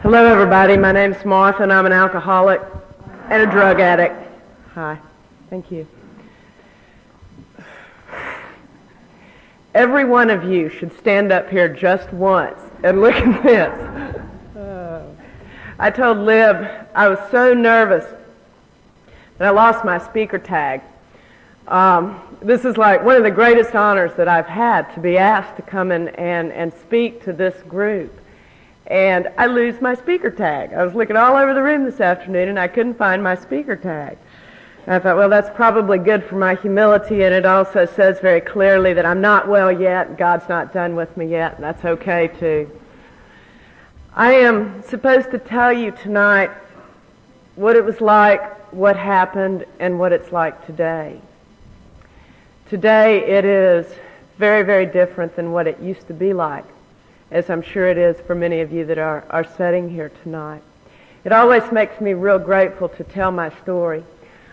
Hello everybody, my name's Martha and I'm an alcoholic and a drug addict. Hi, thank you. Every one of you should stand up here just once and look at this. I told Lib I was so nervous that I lost my speaker tag. This is like one of the greatest honors that I've had, to be asked to come in and speak to this group. And I lose my speaker tag. I was looking all over the room this afternoon and I couldn't find my speaker tag. And I thought, well, that's probably good for my humility, and it also says very clearly that I'm not well yet, and God's not done with me yet, and that's okay too. I am supposed to tell you tonight what it was like, what happened, and what it's like today. Today it is very, very different than what it used to be like, as I'm sure it is for many of you that are sitting here tonight. It always makes me real grateful to tell my story.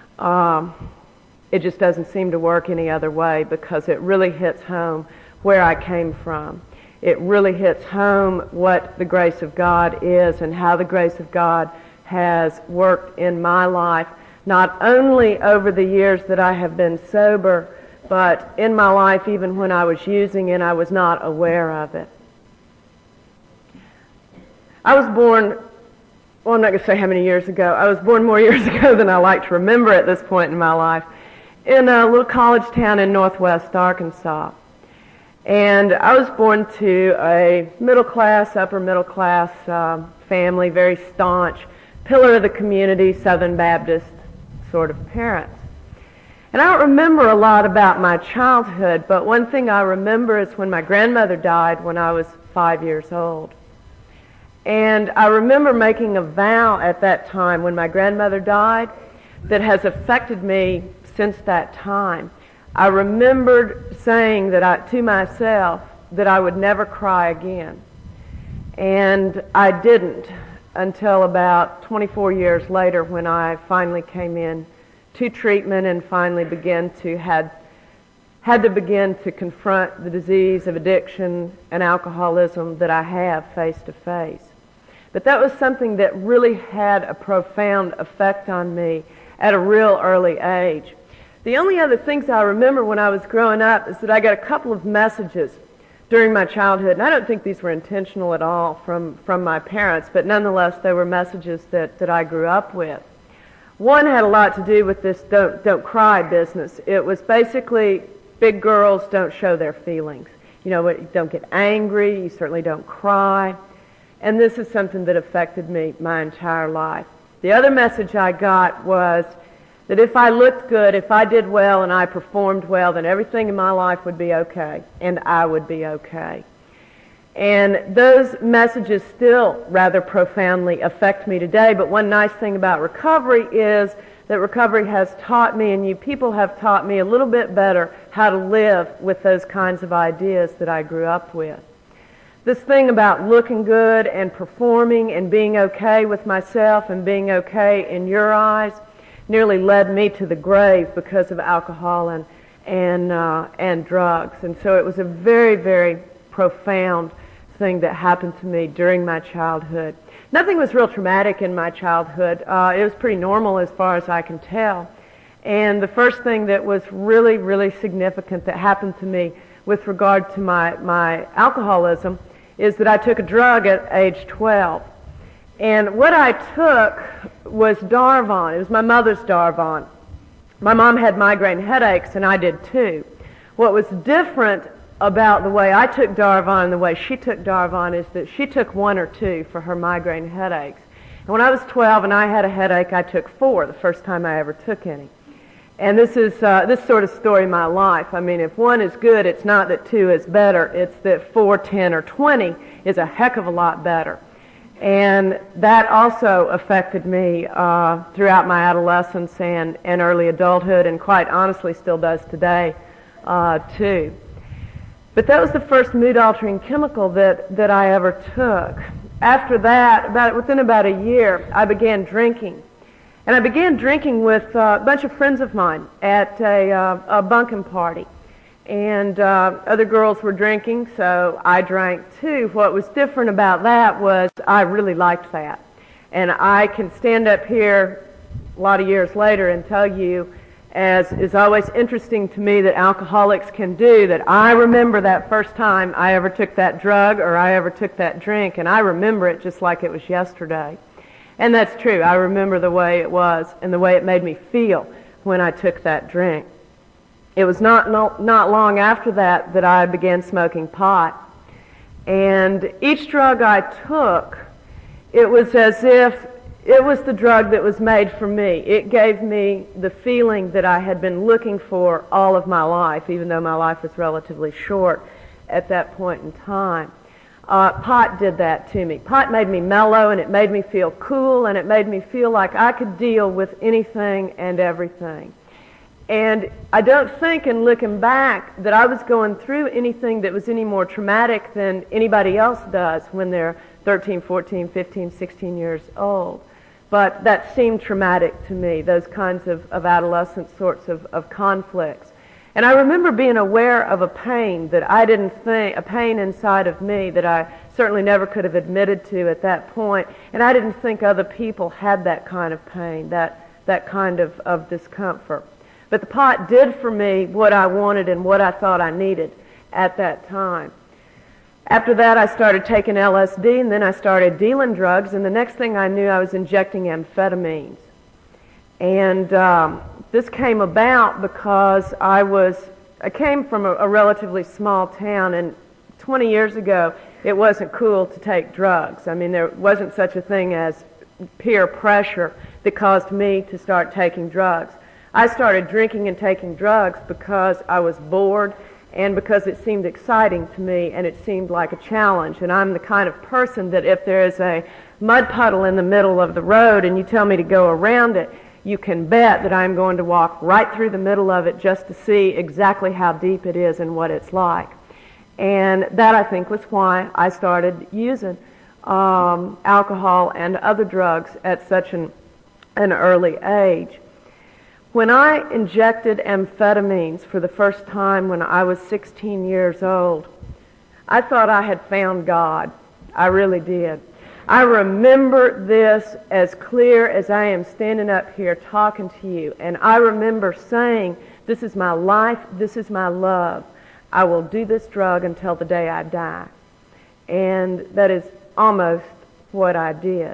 It just doesn't seem to work any other way, because it really hits home where I came from. It really hits home what the grace of God is and how the grace of God has worked in my life, not only over the years that I have been sober, but in my life even when I was using and I was not aware of it. I was born, well, I'm not going to say how many years ago. I was born more years ago than I like to remember at this point in my life, in a little college town in northwest Arkansas. And I was born to a middle-class, upper-middle-class family, very staunch, pillar of the community, Southern Baptist sort of parents. And I don't remember a lot about my childhood, but one thing I remember is when my grandmother died when I was 5 years old. And I remember making a vow at that time when my grandmother died that has affected me since that time. I remembered saying that to myself that I would never cry again. And I didn't until about 24 years later, when I finally came in to treatment and finally had to begin to confront the disease of addiction and alcoholism that I have face to face. But that was something that really had a profound effect on me at a real early age. The only other things I remember when I was growing up is that I got a couple of messages during my childhood, and I don't think these were intentional at all from my parents, but nonetheless they were messages that I grew up with. One had a lot to do with this don't cry business. It was basically, big girls don't show their feelings. You know, you don't get angry, you certainly don't cry. And this is something that affected me my entire life. The other message I got was that if I looked good, if I did well and I performed well, then everything in my life would be okay, and I would be okay. And those messages still rather profoundly affect me today, but one nice thing about recovery is that recovery has taught me, and you people have taught me a little bit better how to live with those kinds of ideas that I grew up with. This thing about looking good and performing and being okay with myself and being okay in your eyes nearly led me to the grave because of alcohol and drugs. And so it was a very, very profound thing that happened to me during my childhood. Nothing was real traumatic in my childhood. It was pretty normal as far as I can tell. And the first thing that was really, really significant that happened to me with regard to my alcoholism is that I took a drug at age 12. And what I took was Darvon. It was my mother's Darvon. My mom had migraine headaches, and I did too. What was different about the way I took Darvon and the way she took Darvon is that she took 1 or 2 for her migraine headaches. And when I was 12 and I had a headache, I took 4, the first time I ever took any. And this is this sort of story in my life. I mean, if 1 is good, it's not that 2 is better. It's that 4, 10, or 20 is a heck of a lot better. And that also affected me throughout my adolescence and early adulthood, and quite honestly still does today too. But that was the first mood-altering chemical that I ever took. After that, within about a year, I began drinking. And I began drinking with a bunch of friends of mine at a bunking party. And other girls were drinking, so I drank too. What was different about that was I really liked that. And I can stand up here a lot of years later and tell you, as is always interesting to me that alcoholics can do, that I remember that first time I ever took that drug or I ever took that drink, and I remember it just like it was yesterday. And that's true. I remember the way it was and the way it made me feel when I took that drink. It was not long after that that I began smoking pot. And each drug I took, it was as if it was the drug that was made for me. It gave me the feeling that I had been looking for all of my life, even though my life was relatively short at that point in time. Pot did that to me. Pot made me mellow, and it made me feel cool, and it made me feel like I could deal with anything and everything. And I don't think, in looking back, that I was going through anything that was any more traumatic than anybody else does when they're 13, 14, 15, 16 years old. But that seemed traumatic to me, those kinds of adolescent sorts of conflicts. And I remember being aware of a pain that I didn't think, a pain inside of me that I certainly never could have admitted to at that point, and I didn't think other people had that kind of pain, that kind of discomfort. But the pot did for me what I wanted and what I thought I needed at that time. After that, I started taking LSD, and then I started dealing drugs, and the next thing I knew, I was injecting amphetamines. And this came about because I came from a relatively small town, and 20 years ago, it wasn't cool to take drugs. I mean, there wasn't such a thing as peer pressure that caused me to start taking drugs. I started drinking and taking drugs because I was bored and because it seemed exciting to me and it seemed like a challenge. And I'm the kind of person that if there is a mud puddle in the middle of the road and you tell me to go around it, you can bet that I'm going to walk right through the middle of it just to see exactly how deep it is and what it's like. And that, I think, was why I started using alcohol and other drugs at such an early age. When I injected amphetamines for the first time when I was 16 years old, I thought I had found God. I really did. I remember this as clear as I am standing up here talking to you. And I remember saying, this is my life, this is my love. I will do this drug until the day I die. And that is almost what I did.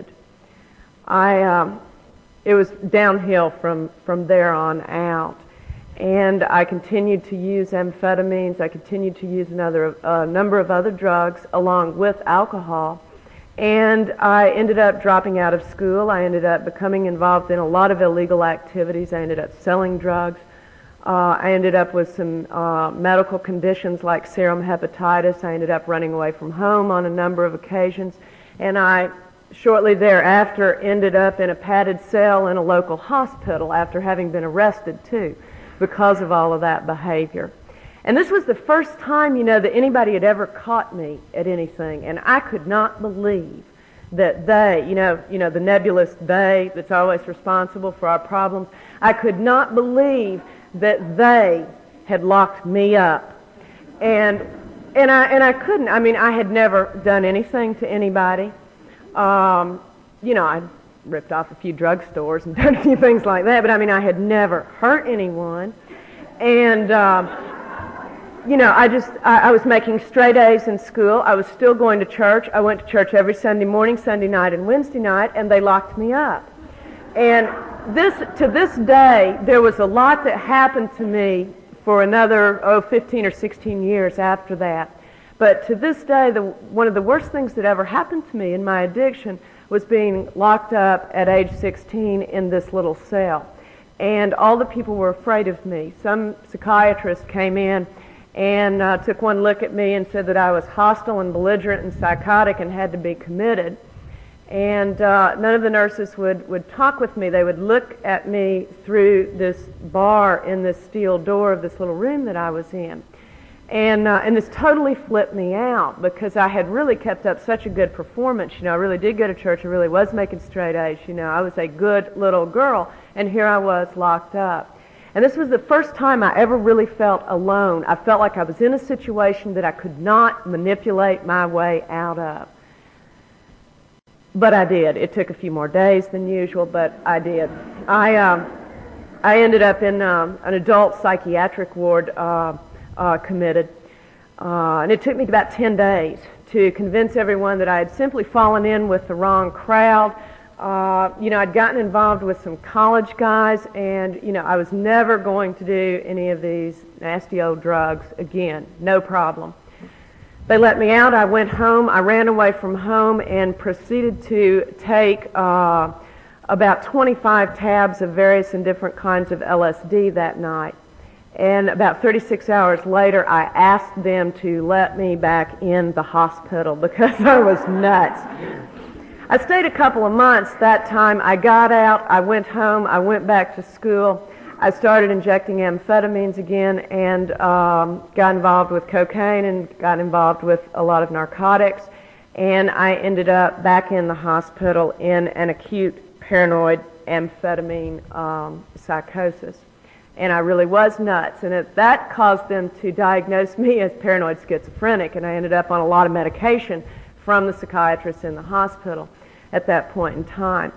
It was downhill from there on out. And I continued to use amphetamines. I continued to use a number of other drugs along with alcohol. And I ended up dropping out of school. I ended up becoming involved in a lot of illegal activities. I ended up selling drugs. I ended up with some medical conditions like serum hepatitis. I ended up running away from home on a number of occasions. And I shortly thereafter ended up in a padded cell in a local hospital after having been arrested too because of all of that behavior. And this was the first time, that anybody had ever caught me at anything, and I could not believe that they, the nebulous they that's always responsible for our problems, I could not believe that they had locked me up. And I couldn't. I mean, I had never done anything to anybody. I ripped off a few drugstores and done a few things like that, but I mean, I had never hurt anyone. And, I was making straight A's in school. I was still going to church. I went to church every Sunday morning, Sunday night, and Wednesday night, and they locked me up. And to this day, there was a lot that happened to me for another, 15 or 16 years after that. But to this day, one of the worst things that ever happened to me in my addiction was being locked up at age 16 in this little cell. And all the people were afraid of me. Some psychiatrist came in and took one look at me and said that I was hostile and belligerent and psychotic and had to be committed. And none of the nurses would talk with me. They would look at me through this bar in this steel door of this little room that I was in. And this totally flipped me out because I had really kept up such a good performance. I really did go to church. I really was making straight A's. I was a good little girl, and here I was locked up. And this was the first time I ever really felt alone. I felt like I was in a situation that I could not manipulate my way out of. But I did. It took a few more days than usual, but I did. I ended up in an adult psychiatric ward committed. And it took me about 10 days to convince everyone that I had simply fallen in with the wrong crowd. I'd gotten involved with some college guys, and, I was never going to do any of these nasty old drugs again. No problem. They let me out. I went home. I ran away from home and proceeded to take about 25 tabs of various and different kinds of LSD that night. And about 36 hours later, I asked them to let me back in the hospital because I was nuts. I stayed a couple of months. That time I got out, I went home, I went back to school. I started injecting amphetamines again and got involved with cocaine and got involved with a lot of narcotics. And I ended up back in the hospital in an acute paranoid amphetamine psychosis. And I really was nuts. And that caused them to diagnose me as paranoid schizophrenic. And I ended up on a lot of medication from the psychiatrist in the hospital at that point in time.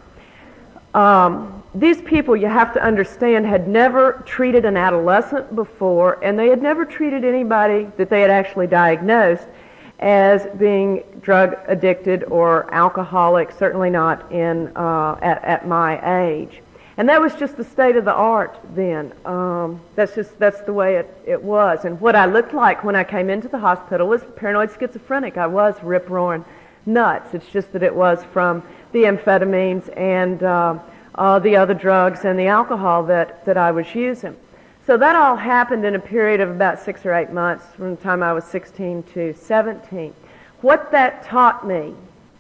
These people, you have to understand, had never treated an adolescent before, and they had never treated anybody that they had actually diagnosed as being drug addicted or alcoholic, certainly not at my age. And that was just the state of the art then. That's the way it was. And what I looked like when I came into the hospital was paranoid schizophrenic. I was rip-roaring nuts. It's just that it was from the amphetamines and the other drugs and the alcohol that I was using. So that all happened in a period of about 6 or 8 months from the time I was 16 to 17. What that taught me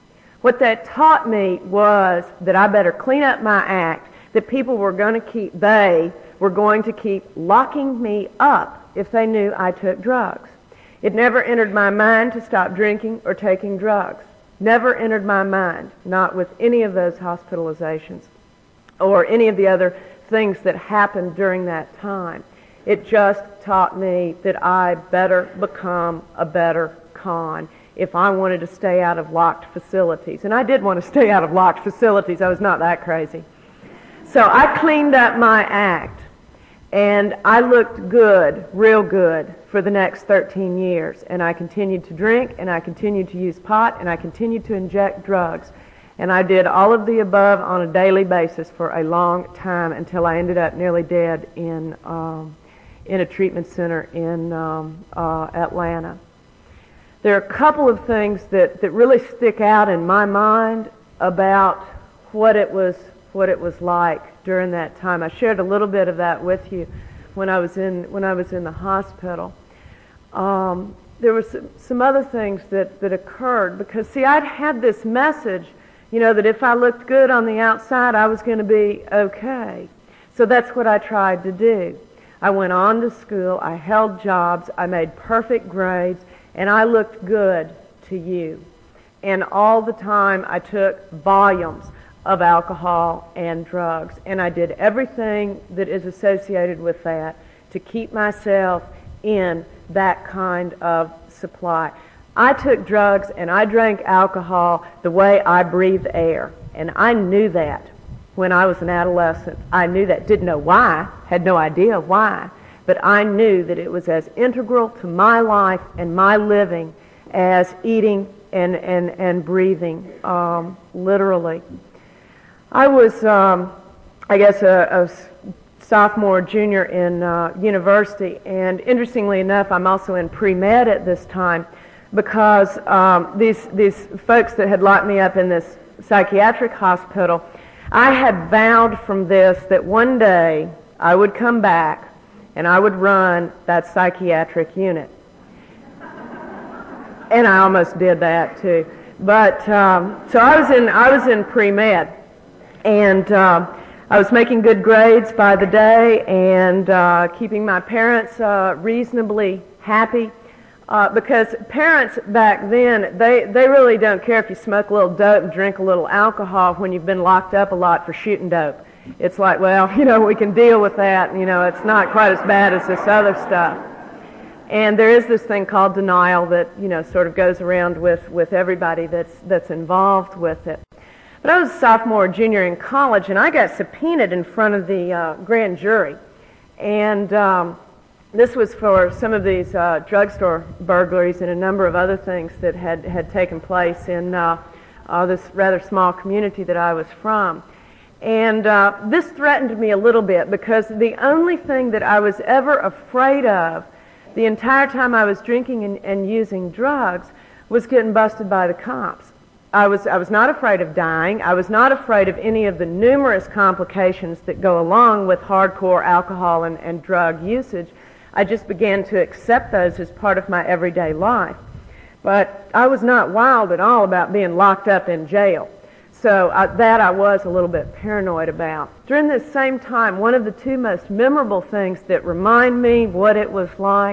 was that I better clean up my act, that people were going to keep locking me up if they knew I took drugs. It never entered my mind to stop drinking or taking drugs. Never entered my mind, not with any of those hospitalizations or any of the other things that happened during that time. It just taught me that I better become a better con if I wanted to stay out of locked facilities. And I did want to stay out of locked facilities. I was not that crazy. So I cleaned up my act, and I looked good, real good, for the next 13 years. And I continued to drink, and I continued to use pot, and I continued to inject drugs. And I did all of the above on a daily basis for a long time until I ended up nearly dead in a treatment center in Atlanta. There are a couple of things that really stick out in my mind about what it was like during that time. I shared a little bit of that with you when I was in the hospital. There were some other things that occurred because, see, I'd had this message, that if I looked good on the outside, I was going to be okay. So that's what I tried to do. I went on to school, I held jobs, I made perfect grades, and I looked good to you. And all the time I took volumes of alcohol and drugs, and I did everything that is associated with that to keep myself in that kind of supply. I took drugs and I drank alcohol the way I breathed air, and I knew that when I was an adolescent. I knew that. Didn't know why, had no idea why, but I knew that it was as integral to my life and my living as eating and breathing, literally. I was, a sophomore, junior in university, and interestingly enough, I'm also in pre-med at this time because these folks that had locked me up in this psychiatric hospital, I had vowed from this that one day I would come back and I would run that psychiatric unit. And I almost did that too. But so I was in pre-med, and I was making good grades by the day and keeping my parents reasonably happy. Because parents back then, they really don't care if you smoke a little dope and drink a little alcohol when you've been locked up a lot for shooting dope. it's like, well, we can deal with that. It's not quite as bad as this other stuff. And there is this thing called denial that, sort of goes around with everybody that's involved with it. But I was a sophomore or junior in college, and I got subpoenaed in front of the grand jury. And this was for some of these drugstore burglaries and a number of other things that had taken place in this rather small community that I was from. And this threatened me a little bit because the only thing that I was ever afraid of the entire time I was drinking and using drugs was getting busted by the cops. I was not afraid of dying. I was not afraid of any of the numerous complications that go along with hardcore alcohol and drug usage. I just began to accept those as part of my everyday life. But I was not wild at all about being locked up in jail. So that I was a little bit paranoid about. During this same time, one of the two most memorable things that remind me what it was like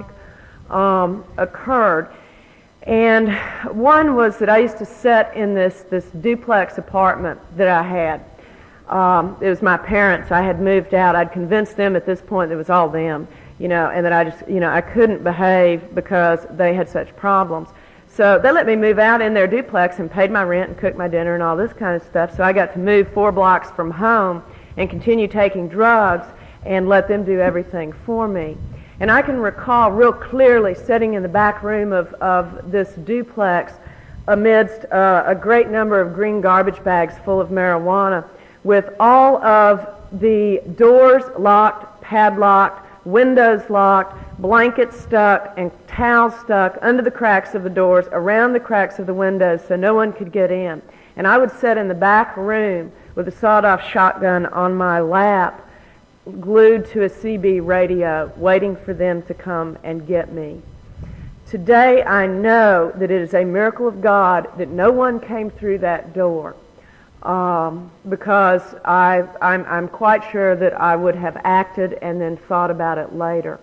occurred. And one was that I used to sit in this duplex apartment that I had. It was my parents. I had moved out. I'd convinced them at this point that it was all them, and that I just, I couldn't behave because they had such problems. So they let me move out in their duplex and paid my rent and cooked my dinner and all this kind of stuff. So I got to move 4 blocks from home and continue taking drugs and let them do everything for me. And I can recall real clearly sitting in the back room of this duplex amidst a great number of green garbage bags full of marijuana with all of the doors locked, padlocked, windows locked, blankets stuck, and towels stuck under the cracks of the doors, around the cracks of the windows so no one could get in. And I would sit in the back room with a sawed-off shotgun on my lap, glued to a CB radio, waiting for them to come and get me. Today I know that it is a miracle of God that no one came through that door, because I'm quite sure that I would have acted and then thought about it later.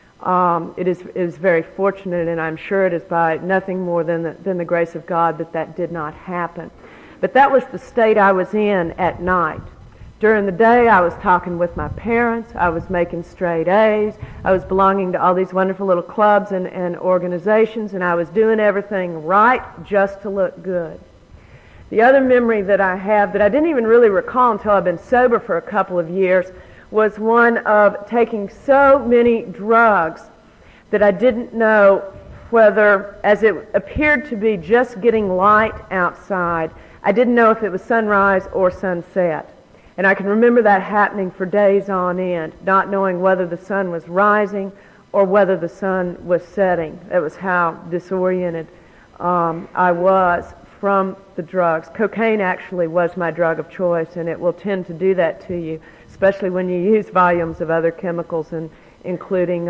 It is very fortunate, and I'm sure it is by nothing more than the grace of God that did not happen. But that was the state I was in at night. During the day, I was talking with my parents. I was making straight A's. I was belonging to all these wonderful little clubs and organizations, and I was doing everything right just to look good. The other memory that I have that I didn't even really recall until I've been sober for a couple of years was one of taking so many drugs that I didn't know whether, as it appeared to be just getting light outside, I didn't know if it was sunrise or sunset. And I can remember that happening for days on end, not knowing whether the sun was rising or whether the sun was setting. That was how disoriented I was from the drugs. Cocaine actually was my drug of choice, and it will tend to do that to you, especially when you use volumes of other chemicals, including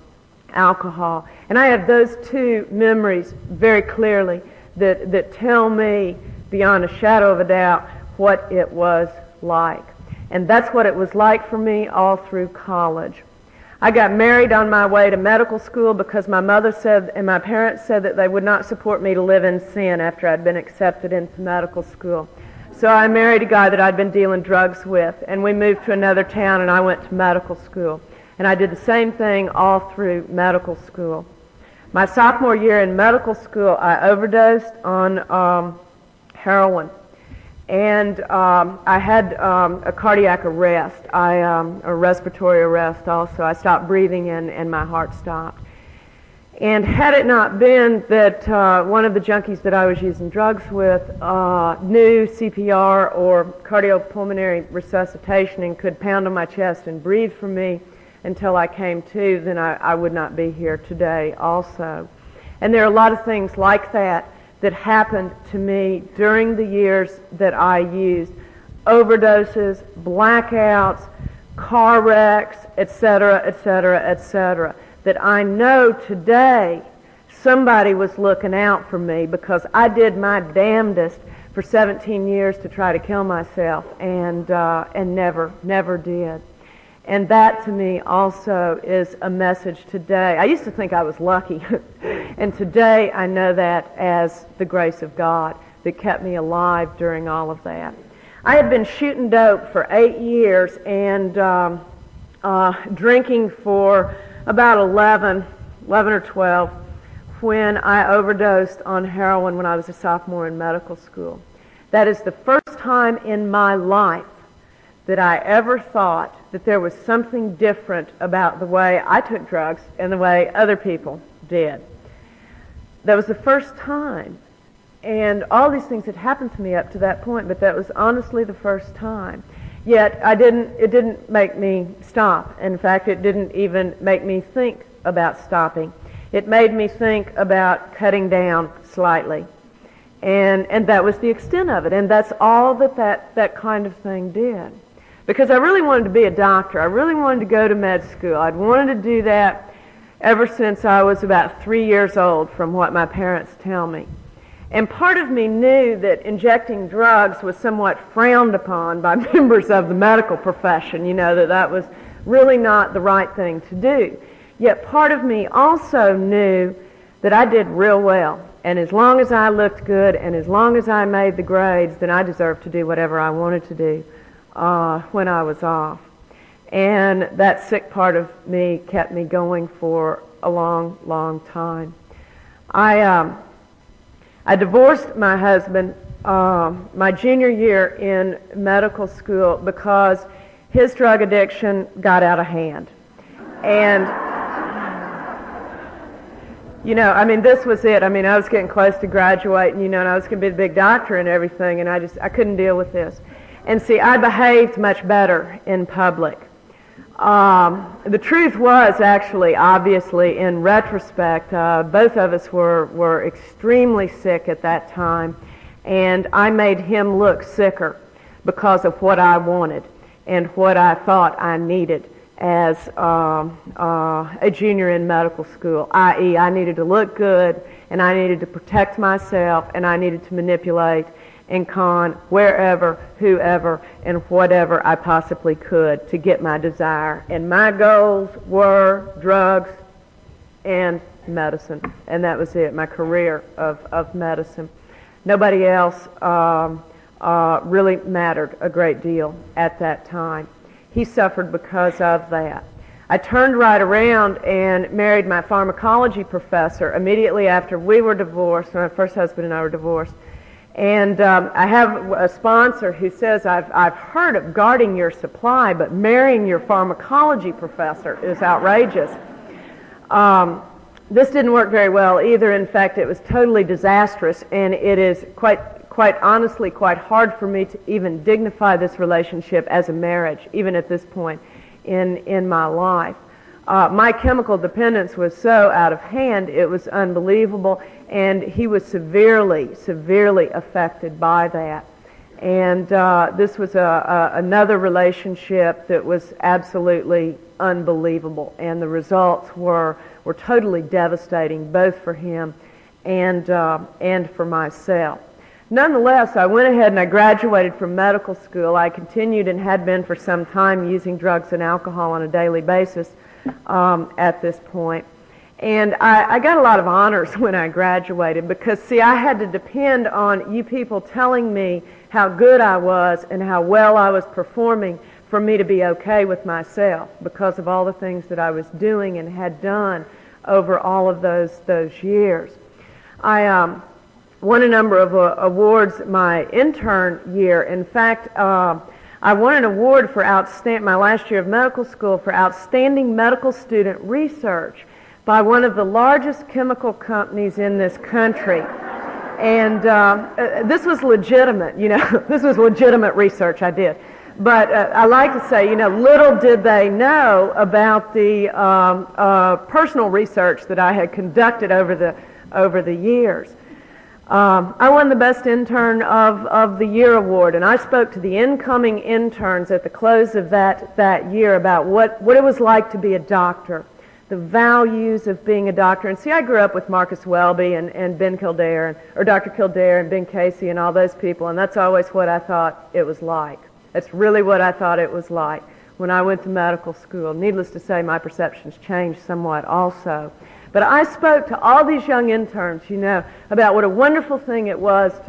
alcohol. And I have those two memories very clearly that tell me beyond a shadow of a doubt what it was like. And that's what it was like for me all through college. I got married on my way to medical school because my mother said and my parents said that they would not support me to live in sin after I'd been accepted into medical school. So I married a guy that I'd been dealing drugs with, and we moved to another town, and I went to medical school. And I did the same thing all through medical school. My sophomore year in medical school, I overdosed on heroin. And I had a cardiac arrest, a respiratory arrest also. I stopped breathing and my heart stopped. And had it not been that one of the junkies that I was using drugs with knew CPR or cardiopulmonary resuscitation and could pound on my chest and breathe for me until I came to, then I would not be here today also. And there are a lot of things like that happened to me during the years that I used. Overdoses, blackouts, car wrecks, etc., etc., etc. That I know today somebody was looking out for me because I did my damnedest for 17 years to try to kill myself and never did. And that to me also is a message today. I used to think I was lucky, and today I know that as the grace of God that kept me alive during all of that. I had been shooting dope for 8 years and drinking for about 11 or 12 when I overdosed on heroin when I was a sophomore in medical school. That is the first time in my life that I ever thought that there was something different about the way I took drugs and the way other people did. That was the first time. And all these things had happened to me up to that point, but that was honestly the first time. Yet it didn't make me stop. In fact, it didn't even make me think about stopping. It made me think about cutting down slightly. And that was the extent of it. And that's all that kind of thing did. Because I really wanted to be a doctor. I really wanted to go to med school. I'd wanted to do that ever since I was about 3 years old, from what my parents tell me. And part of me knew that injecting drugs was somewhat frowned upon by members of the medical profession, that was really not the right thing to do. Yet part of me also knew that I did real well. And as long as I looked good and as long as I made the grades, then I deserved to do whatever I wanted to do when I was off. And that sick part of me kept me going for a long, long time. I divorced my husband my junior year in medical school because his drug addiction got out of hand. And, this was it. I was getting close to graduating, and I was going to be the big doctor and everything, and I couldn't deal with this. And see, I behaved much better in public. The truth was, actually, obviously, in retrospect, both of us were extremely sick at that time, and I made him look sicker because of what I wanted and what I thought I needed as a junior in medical school, i.e., I needed to look good, and I needed to protect myself, and I needed to manipulate and con wherever, whoever, and whatever I possibly could to get my desire. And my goals were drugs and medicine. And that was it, my career of medicine. Nobody else really mattered a great deal at that time. He suffered because of that. I turned right around and married my pharmacology professor immediately after we were divorced. My first husband and I were divorced. And I have a sponsor who says, I've heard of guarding your supply, but marrying your pharmacology professor is outrageous. This didn't work very well either. In fact, it was totally disastrous, and it is quite honestly quite hard for me to even dignify this relationship as a marriage, even at this point in my life. My chemical dependence was so out of hand, it was unbelievable, and he was severely affected by that. And this was another relationship that was absolutely unbelievable, and the results were totally devastating, both for him and for myself. Nonetheless, I went ahead and I graduated from medical school. I continued and had been for some time using drugs and alcohol on a daily basis at this point. And I got a lot of honors when I graduated because, see, I had to depend on you people telling me how good I was and how well I was performing for me to be okay with myself because of all the things that I was doing and had done over all of those years. I won a number of awards my intern year. In fact, I won an award for my last year of medical school for outstanding medical student research by one of the largest chemical companies in this country. And this was legitimate, this was legitimate research I did. But I like to say, little did they know about the personal research that I had conducted over the years. I won the Best Intern of the Year award, and I spoke to the incoming interns at the close of that year about what it was like to be a doctor, the values of being a doctor. And see, I grew up with Marcus Welby and Ben Kildare, or Dr. Kildare and Ben Casey and all those people, and that's always what I thought it was like. That's really what I thought it was like when I went to medical school. Needless to say, my perceptions changed somewhat also. But I spoke to all these young interns, about what a wonderful thing it was to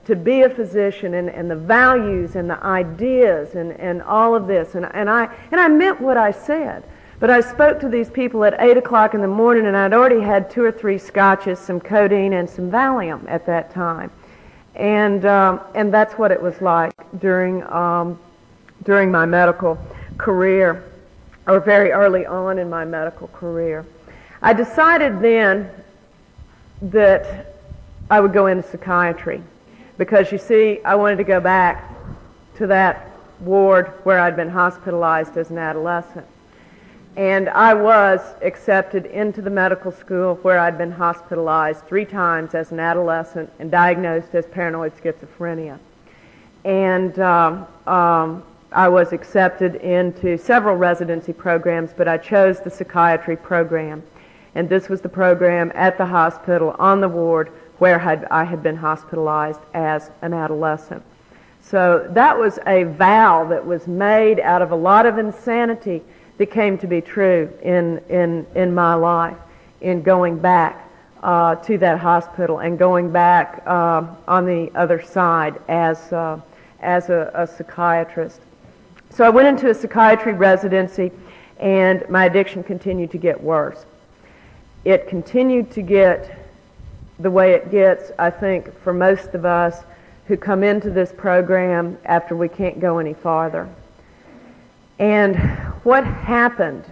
to be a physician and the values and the ideas and all of this. And I meant what I said. But I spoke to these people at 8 o'clock in the morning, and I'd already had 2 or 3 scotches, some codeine, and some Valium at that time. And that's what it was like during my medical career, or very early on in my medical career. I decided then that I would go into psychiatry because, you see, I wanted to go back to that ward where I'd been hospitalized as an adolescent. And I was accepted into the medical school where I'd been hospitalized 3 times as an adolescent and diagnosed as paranoid schizophrenia. And I was accepted into several residency programs, but I chose the psychiatry program. And this was the program at the hospital on the ward where I had been hospitalized as an adolescent. So that was a vow that was made out of a lot of insanity that came to be true in my life, in going back to that hospital and going back on the other side as a psychiatrist. So I went into a psychiatry residency, and my addiction continued to get worse. It continued to get the way it gets, I think, for most of us who come into this program after we can't go any farther. And what happened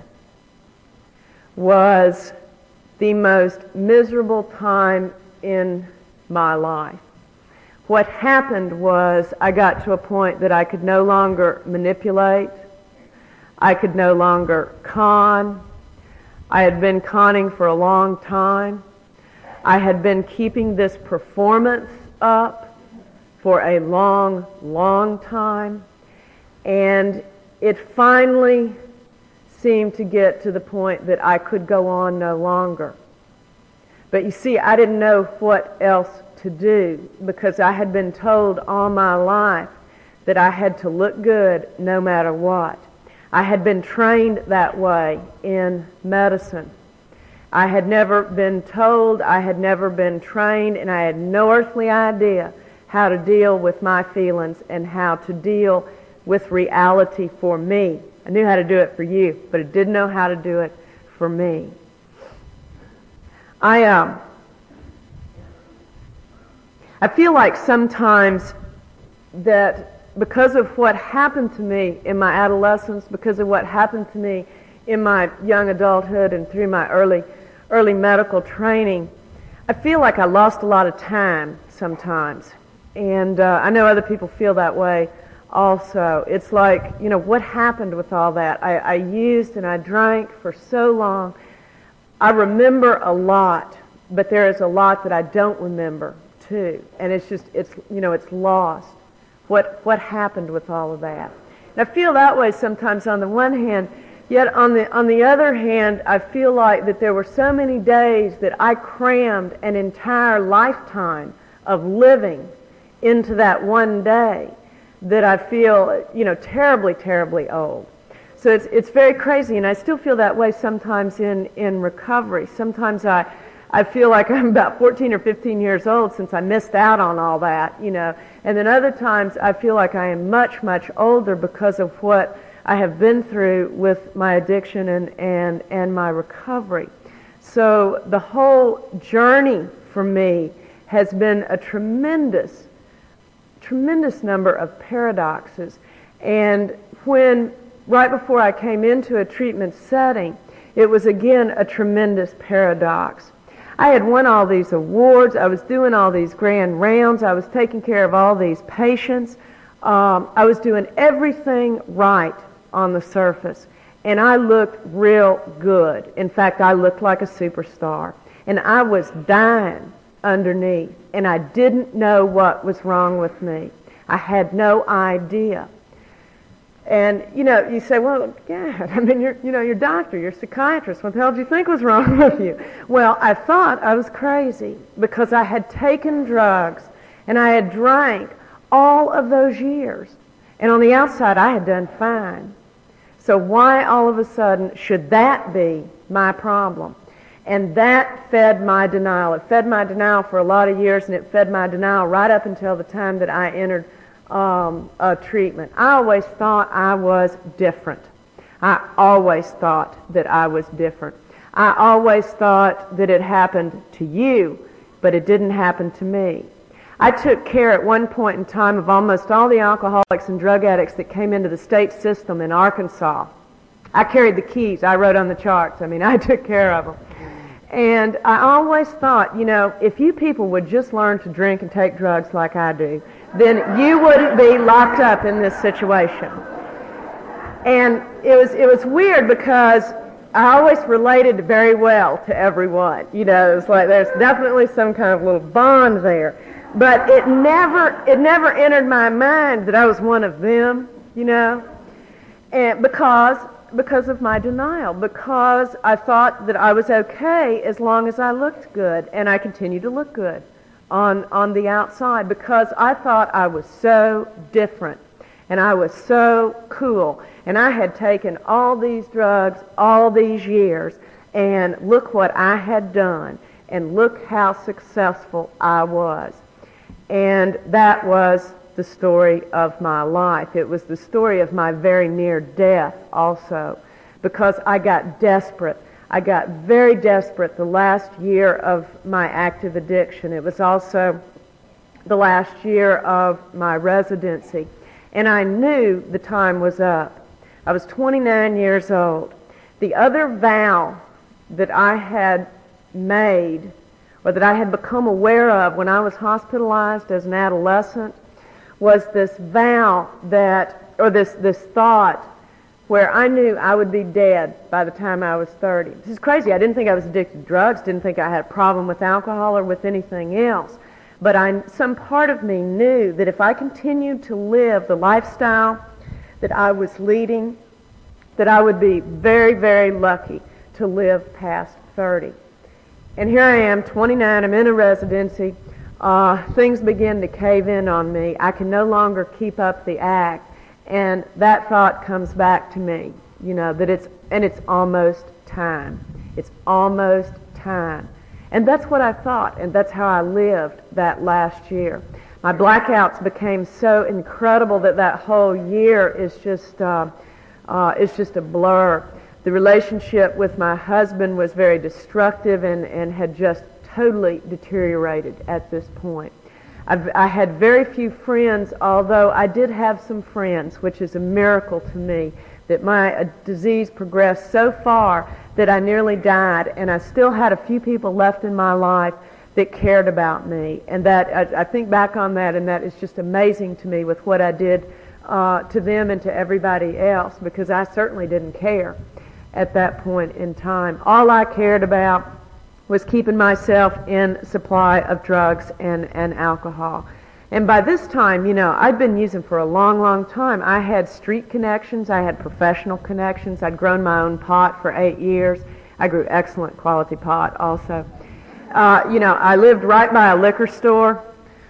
was the most miserable time in my life. What happened was I got to a point that I could no longer manipulate. I could no longer con. I had been conning for a long time. I had been keeping this performance up for a long, long time. And it finally seemed to get to the point that I could go on no longer. But you see, I didn't know what else to do because I had been told all my life that I had to look good no matter what. I had been trained that way in medicine. I had never been told, I had never been trained, and I had no earthly idea how to deal with my feelings and how to deal with reality for me. I knew how to do it for you, but I didn't know how to do it for me. I feel like sometimes that because of what happened to me in my adolescence, because of what happened to me in my young adulthood and through my early medical training, I feel like I lost a lot of time sometimes. And I know other people feel that way also. It's like, what happened with all that? I used and I drank for so long. I remember a lot, but there is a lot that I don't remember too. And it's lost. What happened with all of that? And I feel that way sometimes on the one hand, yet on the other hand, I feel like that there were so many days that I crammed an entire lifetime of living into that one day that I feel, terribly, terribly old. So it's very crazy, and I still feel that way sometimes in recovery. Sometimes I feel like I'm about 14 or 15 years old since I missed out on all that, And then other times I feel like I am much, much older because of what I have been through with my addiction and my recovery. So the whole journey for me has been a tremendous number of paradoxes. And right before I came into a treatment setting, it was again a tremendous paradox. I had won all these awards. I was doing all these grand rounds. I was taking care of all these patients. I was doing everything right on the surface. And I looked real good. In fact, I looked like a superstar. And I was dying underneath. And I didn't know what was wrong with me. I had no idea. And, you say, well, God, you're a doctor, you're a psychiatrist. What the hell did you think was wrong with you? Well, I thought I was crazy because I had taken drugs and I had drank all of those years. And on the outside, I had done fine. So why all of a sudden should that be my problem? And that fed my denial. It fed my denial for a lot of years, and it fed my denial right up until the time that I entered a treatment. I always thought I was different. I always thought that I was different. I always thought that it happened to you, but it didn't happen to me. I took care at one point in time of almost all the alcoholics and drug addicts that came into the state system in Arkansas. I carried the keys. I wrote on the charts. I took care of them. And I always thought, if you people would just learn to drink and take drugs like I do, then you wouldn't be locked up in this situation. And it was weird because I always related very well to everyone. It's like there's definitely some kind of little bond there. But it never entered my mind that I was one of them, and because of my denial, because I thought that I was okay as long as I looked good, and I continued to look good on the outside because I thought I was so different and I was so cool, and I had taken all these drugs all these years, and look what I had done, and look how successful I was. And that was the story of my life. It was the story of my very near death also, because I got desperate. I got very desperate the last year of my active addiction. It was also the last year of my residency. And I knew the time was up. I was 29 years old. The other vow that I had made, or that I had become aware of when I was hospitalized as an adolescent, was this vow this thought where I knew I would be dead by the time I was 30. This is crazy. I didn't think I was addicted to drugs, didn't think I had a problem with alcohol or with anything else. But some part of me knew that if I continued to live the lifestyle that I was leading, that I would be very, very lucky to live past 30. And here I am, 29, I'm in a residency. Things begin to cave in on me. I can no longer keep up the act. And that thought comes back to me, that it's almost time. It's almost time. And that's what I thought, and that's how I lived that last year. My blackouts became so incredible that whole year is just a blur. The relationship with my husband was very destructive and had just totally deteriorated at this point. I had very few friends, although I did have some friends, which is a miracle to me, that my disease progressed so far that I nearly died, and I still had a few people left in my life that cared about me. And that I think back on that, and that is just amazing to me with what I did to them and to everybody else, because I certainly didn't care at that point in time. All I cared about was keeping myself in supply of drugs and alcohol. And by this time, I'd been using for a long, long time. I had street connections. I had professional connections. I'd grown my own pot for 8 years. I grew excellent quality pot also. I lived right by a liquor store.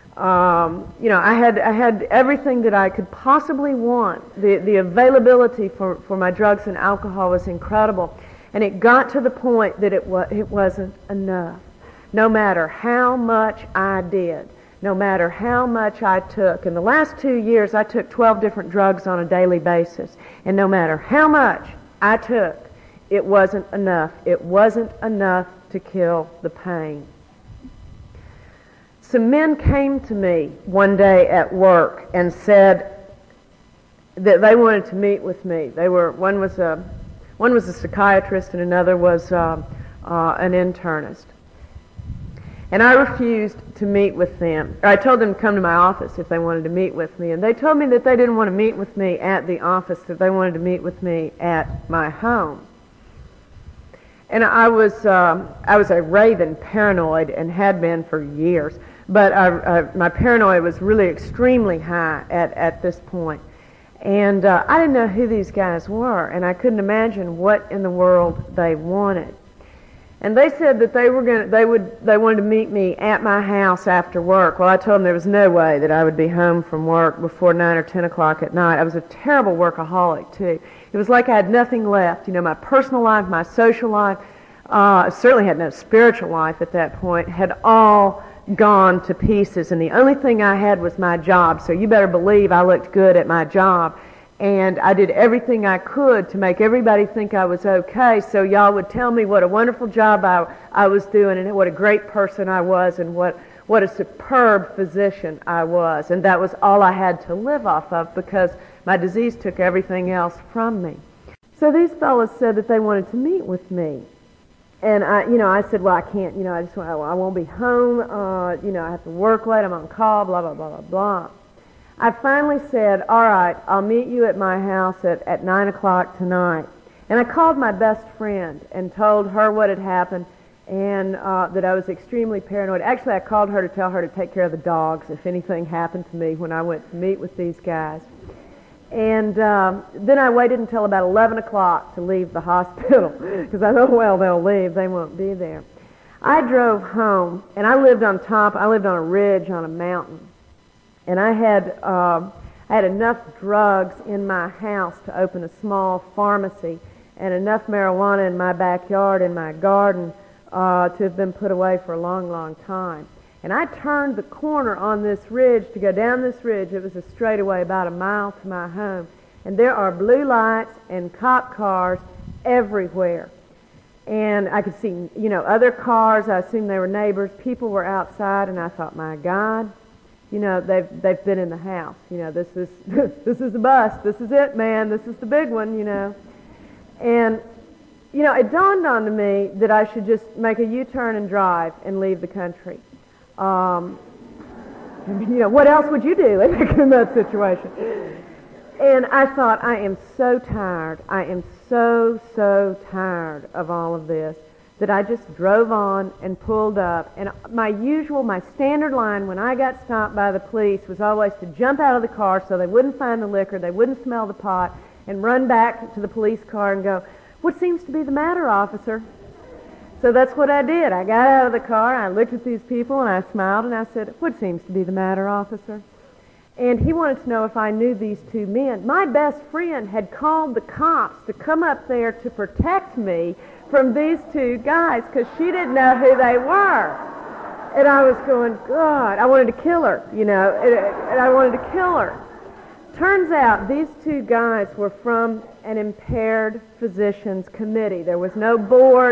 I had everything that I could possibly want. The availability for my drugs and alcohol was incredible. And it got to the point that it wasn't enough. No matter how much I did, no matter how much I took. In the last 2 years, I took 12 different drugs on a daily basis. And no matter how much I took, it wasn't enough. It wasn't enough to kill the pain. Some men came to me one day at work and said that they wanted to meet with me. One was a psychiatrist and another was an internist. And I refused to meet with them. I told them to come to my office if they wanted to meet with me. And they told me that they didn't want to meet with me at the office, that they wanted to meet with me at my home. And I was a raving paranoid and had been for years. But my paranoia was really extremely high at this point. And I didn't know who these guys were, and I couldn't imagine what in the world they wanted. And they said that they wanted to meet me at my house after work. Well, I told them there was no way that I would be home from work before 9 or 10 o'clock at night. I was a terrible workaholic, too. It was like I had nothing left. My personal life, my social life, certainly had no spiritual life at that point, had all gone to pieces. And the only thing I had was my job. So you better believe I looked good at my job. And I did everything I could to make everybody think I was okay, so y'all would tell me what a wonderful job I was doing and what a great person I was and what a superb physician I was. And that was all I had to live off of because my disease took everything else from me. So these fellows said that they wanted to meet with me. And I said, well, I can't, I won't be home, I have to work late, I'm on call, blah, blah, blah, blah, blah. I finally said, all right, I'll meet you at my house at 9 o'clock tonight. And I called my best friend and told her what had happened and that I was extremely paranoid. Actually, I called her to tell her to take care of the dogs if anything happened to me when I went to meet with these guys. And then I waited until about 11 o'clock to leave the hospital because I thought, well, they'll leave. They won't be there. I drove home, and I lived on a ridge on a mountain. And I had enough drugs in my house to open a small pharmacy and enough marijuana in my backyard in my garden to have been put away for a long, long time. And I turned the corner on this ridge to go down this ridge. It was a straightaway about a mile to my home. And there are blue lights and cop cars everywhere. And I could see, other cars. I assumed they were neighbors. People were outside, and I thought, my God. They've been in the house. This is this is the bus. This is it, man. This is the big one. And it dawned on me that I should just make a U-turn and drive and leave the country. What else would you do in that situation? And I thought, I am so tired. I am so tired of all of this. That I just drove on and pulled up. And my standard line when I got stopped by the police was always to jump out of the car so they wouldn't find the liquor, they wouldn't smell the pot, and run back to the police car and go, what seems to be the matter, officer? So that's what I did. I got out of the car, I looked at these people, and I smiled, and I said, what seems to be the matter, officer? And he wanted to know if I knew these two men. My best friend had called the cops to come up there to protect me from these two guys because she didn't know who they were. And I was going, God, I wanted to kill her, and I wanted to kill her. Turns out these two guys were from an impaired physicians committee. There was no board.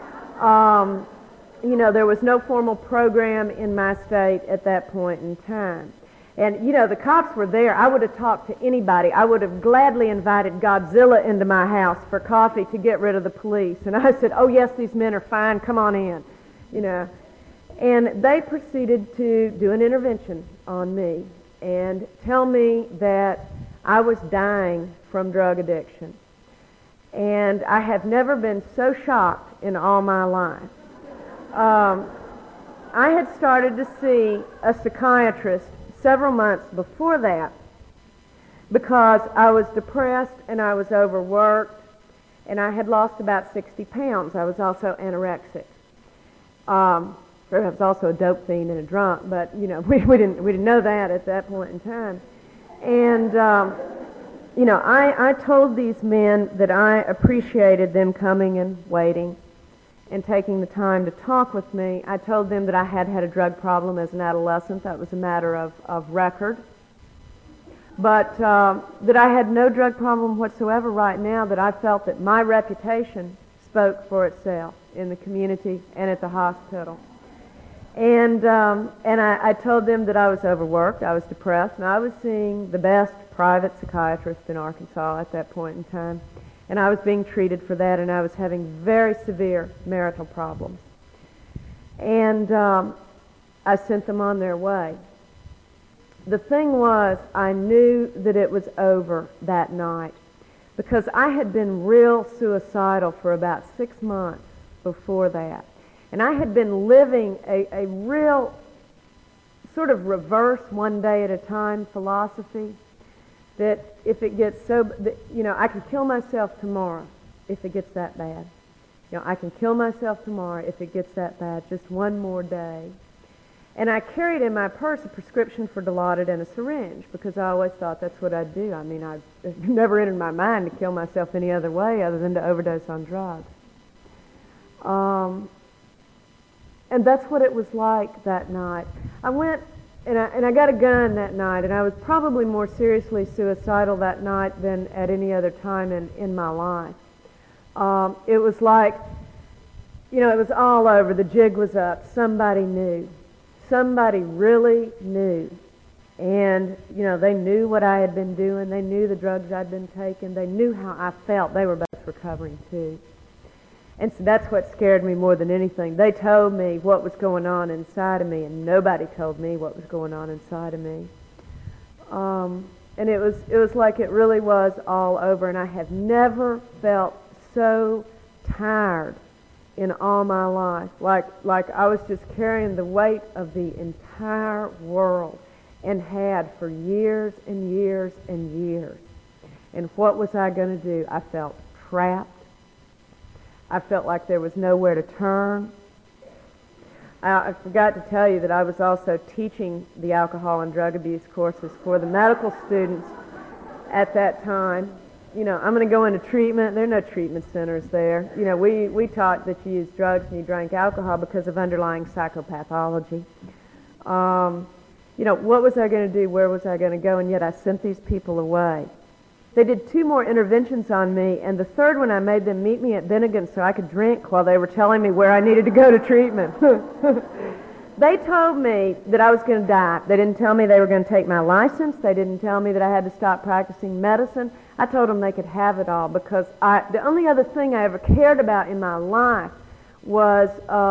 There was no formal program in my state at that point in time. And, the cops were there. I would have talked to anybody. I would have gladly invited Godzilla into my house for coffee to get rid of the police. And I said, oh, yes, these men are fine. Come on in, And they proceeded to do an intervention on me and tell me that I was dying from drug addiction. And I have never been so shocked in all my life. I had started to see a psychiatrist several months before that because I was depressed and I was overworked and I had lost about 60 pounds. I was also anorexic. I was also a dope fiend and a drunk, but we didn't know that at that point in time. And I told these men that I appreciated them coming and waiting and taking the time to talk with me. I told them that I had had a drug problem as an adolescent. That was a matter of record. But that I had no drug problem whatsoever right now, that I felt that my reputation spoke for itself in the community and at the hospital. And I told them that I was overworked, I was depressed, and I was seeing the best private psychiatrist in Arkansas at that point in time. And I was being treated for that, and I was having very severe marital problems. And I sent them on their way. The thing was, I knew that it was over that night because I had been real suicidal for about 6 months before that. And I had been living a real sort of reverse one day at a time philosophy that if it gets I can kill myself tomorrow if it gets that bad. I can kill myself tomorrow if it gets that bad, just one more day. And I carried in my purse a prescription for Dilaudid and a syringe because I always thought that's what I'd do. I mean, it never entered my mind to kill myself any other way other than to overdose on drugs. And that's what it was like that night. I went and I got a gun that night, and I was probably more seriously suicidal that night than at any other time in my life. It was like, it was all over. The jig was up. Somebody knew. Somebody really knew. And, they knew what I had been doing. They knew the drugs I'd been taking. They knew how I felt. They were both recovering, too. And so that's what scared me more than anything. They told me what was going on inside of me, and nobody told me what was going on inside of me. And it was like it really was all over, and I have never felt so tired in all my life. Like I was just carrying the weight of the entire world, and had for years and years and years. And what was I going to do? I felt trapped. I felt like there was nowhere to turn. I forgot to tell you that I was also teaching the alcohol and drug abuse courses for the medical students at that time. I'm going to go into treatment. There are no treatment centers there. We taught that you used drugs and you drank alcohol because of underlying psychopathology. What was I going to do? Where was I going to go? And yet I sent these people away. They did 2 more interventions on me, and the third one I made them meet me at Bennigan so I could drink while they were telling me where I needed to go to treatment. They told me that I was going to die. They didn't tell me they were going to take my license. They didn't tell me that I had to stop practicing medicine. I told them they could have it all because the only other thing I ever cared about in my life was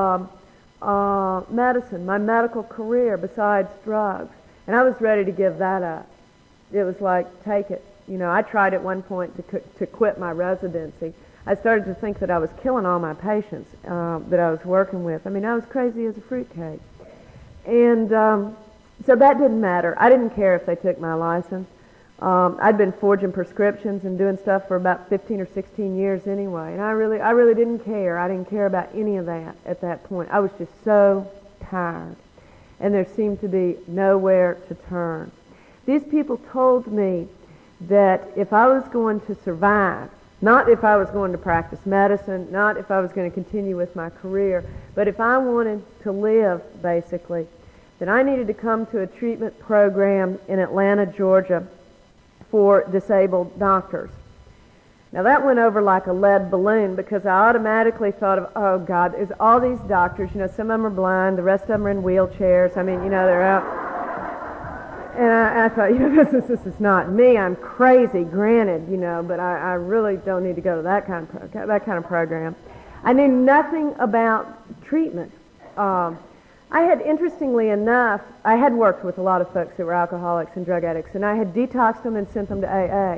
medicine, my medical career besides drugs. And I was ready to give that up. It was like, take it. I tried at one point to quit my residency. I started to think that I was killing all my patients that I was working with. I was crazy as a fruitcake. And so that didn't matter. I didn't care if they took my license. I'd been forging prescriptions and doing stuff for about 15 or 16 years anyway. And I really didn't care. I didn't care about any of that at that point. I was just so tired. And there seemed to be nowhere to turn. These people told me that if I was going to survive, not if I was going to practice medicine, not if I was going to continue with my career, but if I wanted to live, basically, that I needed to come to a treatment program in Atlanta, Georgia, for disabled doctors. Now that went over like a lead balloon because I automatically thought of, oh God, there's all these doctors, some of them are blind, the rest of them are in wheelchairs, they're out. And I thought, this is not me. I'm crazy, granted, but I really don't need to go to that kind of program. I knew nothing about treatment. I had, interestingly enough, I had worked with a lot of folks that were alcoholics and drug addicts, and I had detoxed them and sent them to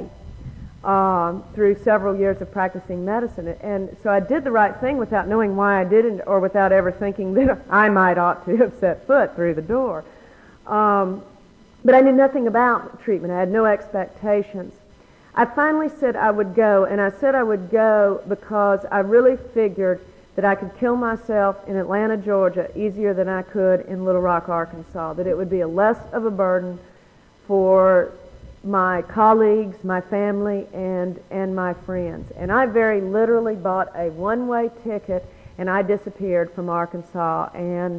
AA through several years of practicing medicine. And so I did the right thing without knowing why I didn't, or without ever thinking that I might ought to have set foot through the door. But I knew nothing about treatment. I had no expectations. I finally said I would go, and I said I would go because I really figured that I could kill myself in Atlanta, Georgia, easier than I could in Little Rock, Arkansas, that it would be less of a burden for my colleagues, my family, and my friends. And I very literally bought a one-way ticket, and I disappeared from Arkansas, and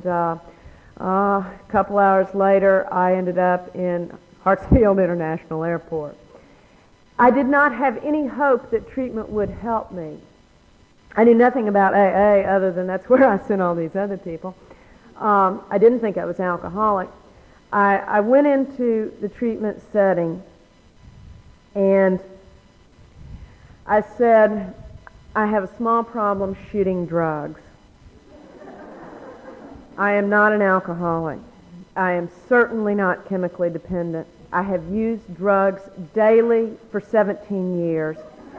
a couple hours later, I ended up in Hartsfield International Airport. I did not have any hope that treatment would help me. I knew nothing about AA other than that's where I sent all these other people. I didn't think I was alcoholic. I went into the treatment setting and I said, I have a small problem shooting drugs. I am not an alcoholic. I am certainly not chemically dependent. I have used drugs daily for 17 years.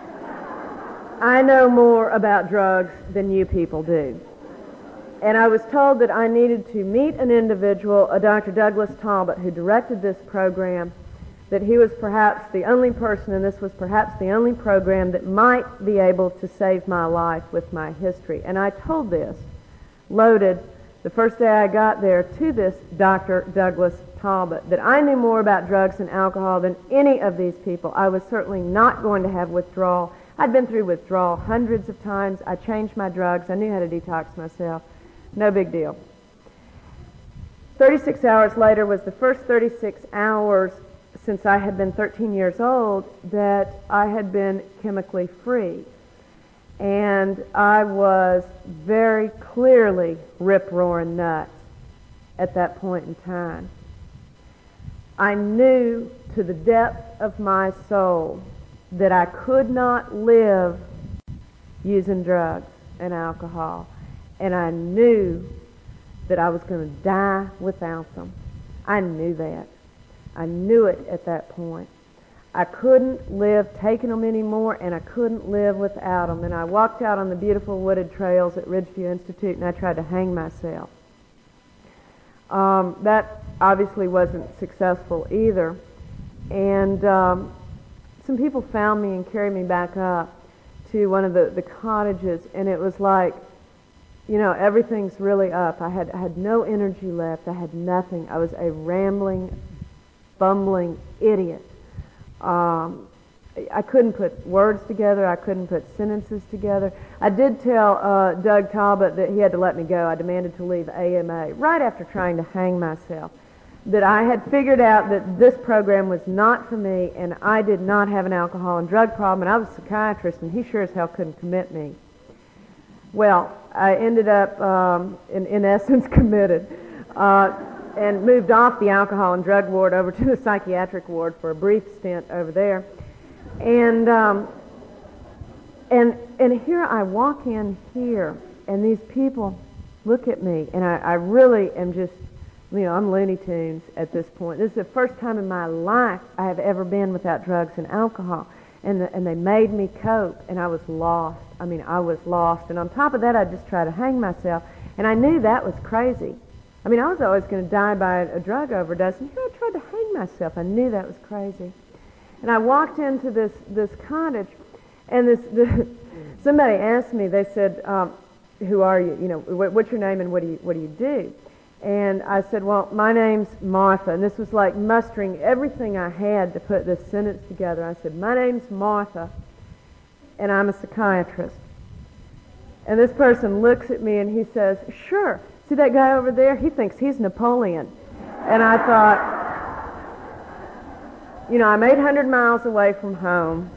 I know more about drugs than you people do. And I was told that I needed to meet an individual, a Dr. Douglas Talbot, who directed this program, that he was perhaps the only person, and this was perhaps the only program that might be able to save my life with my history. And I told this, loaded, the first day I got there, to this Dr. Douglas Talbot, that I knew more about drugs and alcohol than any of these people. I was certainly not going to have withdrawal. I'd been through withdrawal hundreds of times. I changed my drugs. I knew how to detox myself. No big deal. 36 hours later was the first 36 hours since I had been 13 years old that I had been chemically free. And I was very clearly rip-roaring nuts at that point in time. I knew to the depth of my soul that I could not live using drugs and alcohol. And I knew that I was going to die without them. I knew that. I knew it at that point. I couldn't live taking them anymore, and I couldn't live without them. And I walked out on the beautiful wooded trails at Ridgeview Institute, and I tried to hang myself. That obviously wasn't successful either. And some people found me and carried me back up to one of the cottages, and it was like, everything's really up. I had no energy left. I had nothing. I was a rambling, bumbling idiot. I couldn't put words together. I couldn't put sentences together. I did tell Doug Talbot that he had to let me go. I demanded to leave AMA right after trying to hang myself. That I had figured out that this program was not for me, and I did not have an alcohol and drug problem, and I was a psychiatrist, and he sure as hell couldn't commit me. Well, I ended up, in essence, committed. And moved off the alcohol and drug ward over to the psychiatric ward for a brief stint over there. And here I walk in here, and these people look at me, and I really am just, I'm Looney Tunes at this point. This is the first time in my life I have ever been without drugs and alcohol. And they made me cope, and I was lost. I was lost. And on top of that, I just tried to hang myself, and I knew that was crazy. I was always going to die by a drug overdose, and here I tried to hang myself. I knew that was crazy. And I walked into this cottage, and somebody asked me, they said, who are you? What's your name and what do you do? And I said, well, my name's Martha. And this was like mustering everything I had to put this sentence together. I said, my name's Martha, and I'm a psychiatrist. And this person looks at me and he says, sure. See that guy over there? He thinks he's Napoleon. And I thought, I'm 800 miles away from home.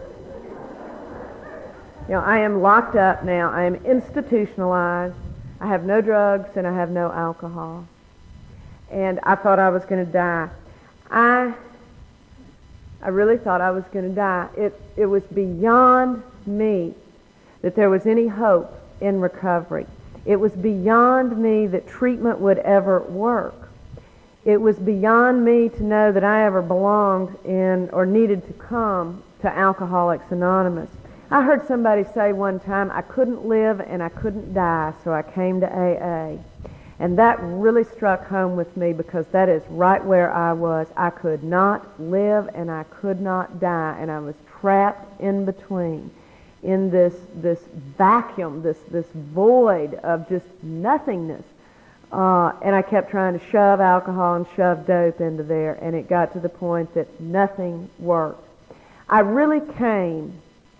I am locked up now. I am institutionalized. I have no drugs and I have no alcohol. And I thought I was going to die. I really thought I was going to die. It was beyond me that there was any hope in recovery. It was beyond me that treatment would ever work. It was beyond me to know that I ever belonged in or needed to come to Alcoholics Anonymous. I heard somebody say one time, I couldn't live and I couldn't die, so I came to AA. And that really struck home with me because that is right where I was. I could not live and I could not die, and I was trapped in between, in this vacuum, this void of just nothingness. And I kept trying to shove alcohol and shove dope into there, and it got to the point that nothing worked. I really came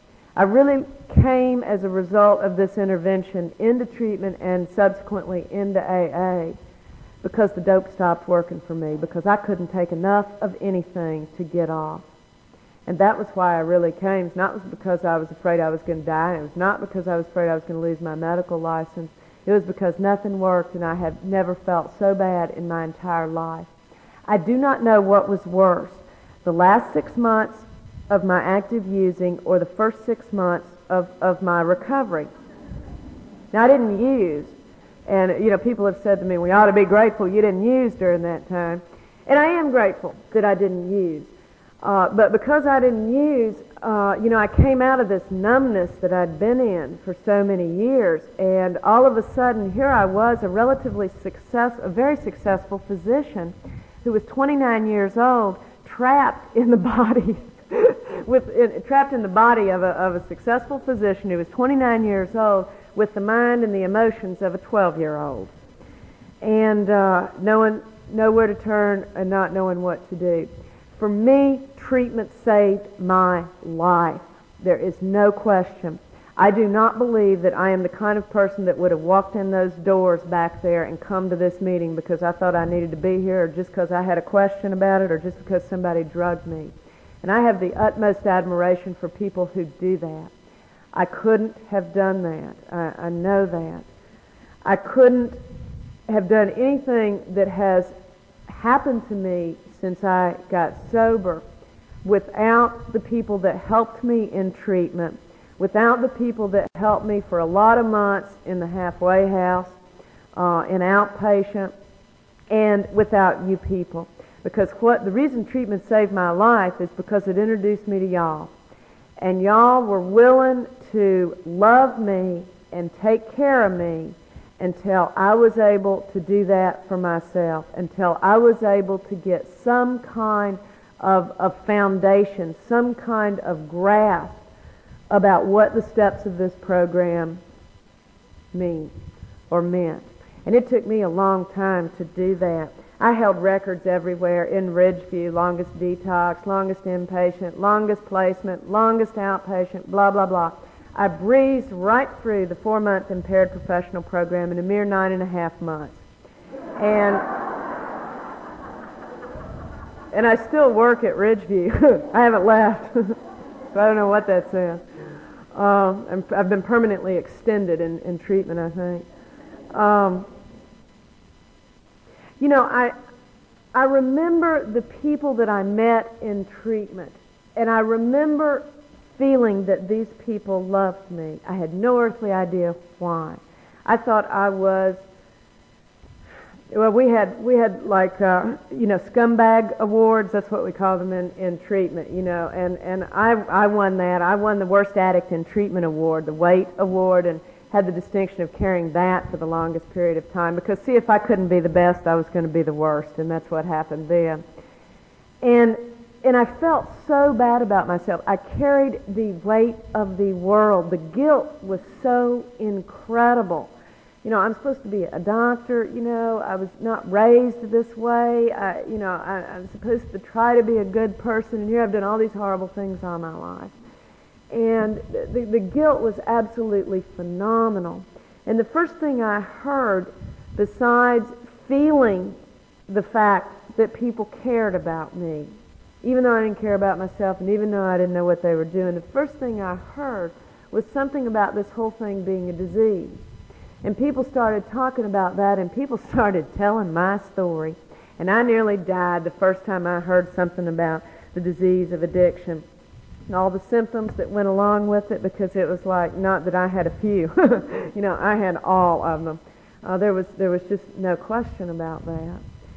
as a result of this intervention into treatment and subsequently into AA because the dope stopped working for me, because I couldn't take enough of anything to get off. And that was why I really came. It's not because I was afraid I was going to die, and it was not because I was afraid I was going to lose my medical license. It was because nothing worked, and I had never felt so bad in my entire life. I do not know what was worse, the last 6 months of my active using or the first 6 months of my recovery. Now, I didn't use, and people have said to me, we ought to be grateful you didn't use during that time. And I am grateful that I didn't use. But because I didn't use, I came out of this numbness that I'd been in for so many years, and all of a sudden, here I was, a very successful physician who was 29 years old, trapped in the body, trapped in the body of a successful physician who was 29 years old, with the mind and the emotions of a 12-year-old, and knowing nowhere to turn and not knowing what to do. For me, treatment saved my life. There is no question. I do not believe that I am the kind of person that would have walked in those doors back there and come to this meeting because I thought I needed to be here, or just because I had a question about it, or just because somebody drugged me. And I have the utmost admiration for people who do that. I couldn't have done that. I know that. I couldn't have done anything that has happened to me since I got sober without the people that helped me in treatment, without the people that helped me for a lot of months in the halfway house, in outpatient, and without you people. Because the reason treatment saved my life is because it introduced me to y'all. And y'all were willing to love me and take care of me until I was able to do that for myself, until I was able to get some kind of foundation, some kind of grasp about what the steps of this program mean or meant. And it took me a long time to do that. I held records everywhere in Ridgeview: longest detox, longest inpatient, longest placement, longest outpatient, blah, blah, blah. I breezed right through the 4-month impaired professional program in a mere 9.5 months. And I still work at Ridgeview. I haven't left. So I don't know what that says. I've been permanently extended in treatment, I think. You know, I remember the people that I met in treatment, and I remember feeling that these people loved me. I had no earthly idea why. I thought I was, well, we had like, scumbag awards. That's what we call them in treatment, and I won that. I won the worst addict in treatment award, the weight award, and had the distinction of carrying that for the longest period of time, because see, if I couldn't be the best, I was going to be the worst, and that's what happened then. And I felt so bad about myself. I carried the weight of the world. The guilt was so incredible. I'm supposed to be a doctor. I was not raised this way. I'm supposed to try to be a good person, and here I've done all these horrible things all my life. And the guilt was absolutely phenomenal. And the first thing I heard, besides feeling the fact that people cared about me, even though I didn't care about myself and even though I didn't know what they were doing, the first thing I heard was something about this whole thing being a disease. And people started talking about that, and people started telling my story. And I nearly died the first time I heard something about the disease of addiction and all the symptoms that went along with it, because it was like, not that I had a few. I had all of them. There was just no question about that.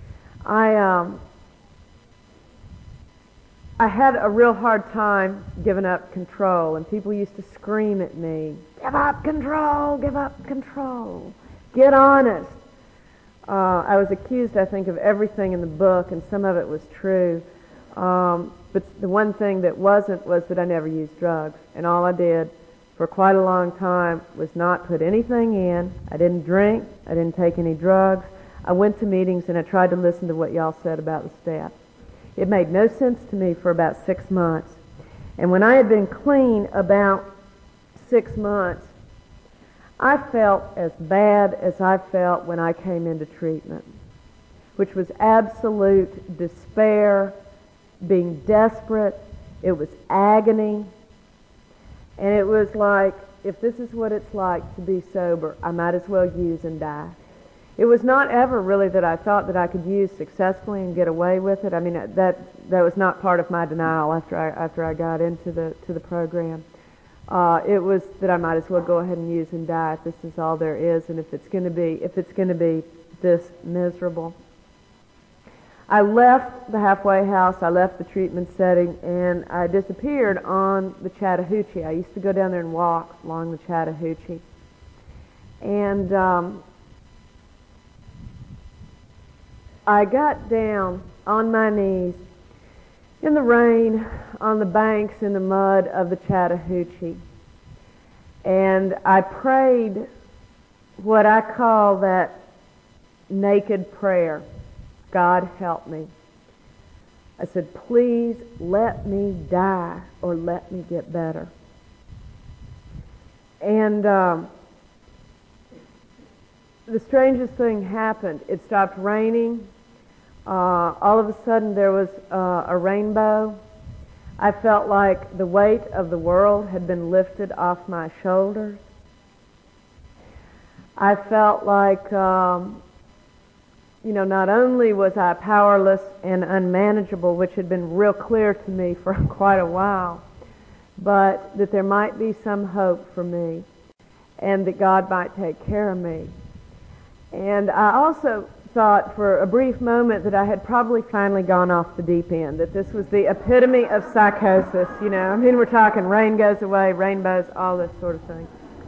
I had a real hard time giving up control, and people used to scream at me, "Give up control, give up control, get honest." I was accused, I think, of everything in the book, and some of it was true. But the one thing that wasn't was that I never used drugs. And all I did for quite a long time was not put anything in. I didn't drink. I didn't take any drugs. I went to meetings and I tried to listen to what y'all said about the steps. It made no sense to me for about 6 months. And when I had been clean about 6 months, I felt as bad as I felt when I came into treatment, which was absolute despair, being desperate. It was agony. And it was like, if this is what it's like to be sober, I might as well use and die. It was not ever really that I thought that I could use successfully and get away with it. I mean, that was not part of my denial after I got into the program. It was that I might as well go ahead and use and die if this is all there is, and if it's going to be this miserable. I left the halfway house, I left the treatment setting, and I disappeared on the Chattahoochee. I used to go down there and walk along the Chattahoochee. And I got down on my knees in the rain, on the banks, in the mud of the Chattahoochee. And I prayed what I call that naked prayer. God help me. I said, please let me die or let me get better. And the strangest thing happened. It stopped raining. All of a sudden there was a rainbow. I felt like the weight of the world had been lifted off my shoulders. I felt like, not only was I powerless and unmanageable, which had been real clear to me for quite a while, but that there might be some hope for me and that God might take care of me. And I also thought for a brief moment that I had probably finally gone off the deep end, that this was the epitome of psychosis. We're talking rain goes away, rainbows, all this sort of thing.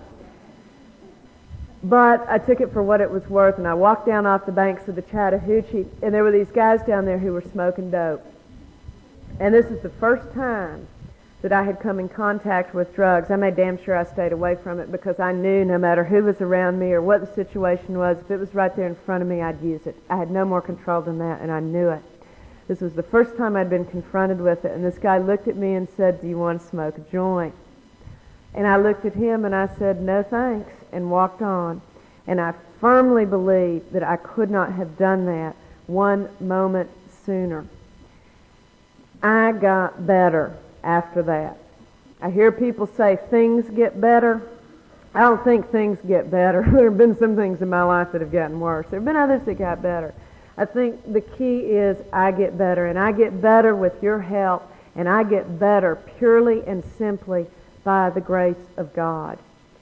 But I took it for what it was worth, and I walked down off the banks of the Chattahoochee, and there were these guys down there who were smoking dope. And this is the first time that I had come in contact with drugs. I made damn sure I stayed away from it because I knew no matter who was around me or what the situation was, if it was right there in front of me, I'd use it. I had no more control than that, and I knew it. This was the first time I'd been confronted with it, and this guy looked at me and said, "Do you want to smoke a joint?" And I looked at him and I said, "No thanks," and walked on. And I firmly believe that I could not have done that one moment sooner. I got better after that. I hear people say things get better. I don't think things get better. There have been some things in my life that have gotten worse. There have been others that got better. I think the key is I get better, and I get better with your help, and I get better purely and simply by the grace of God.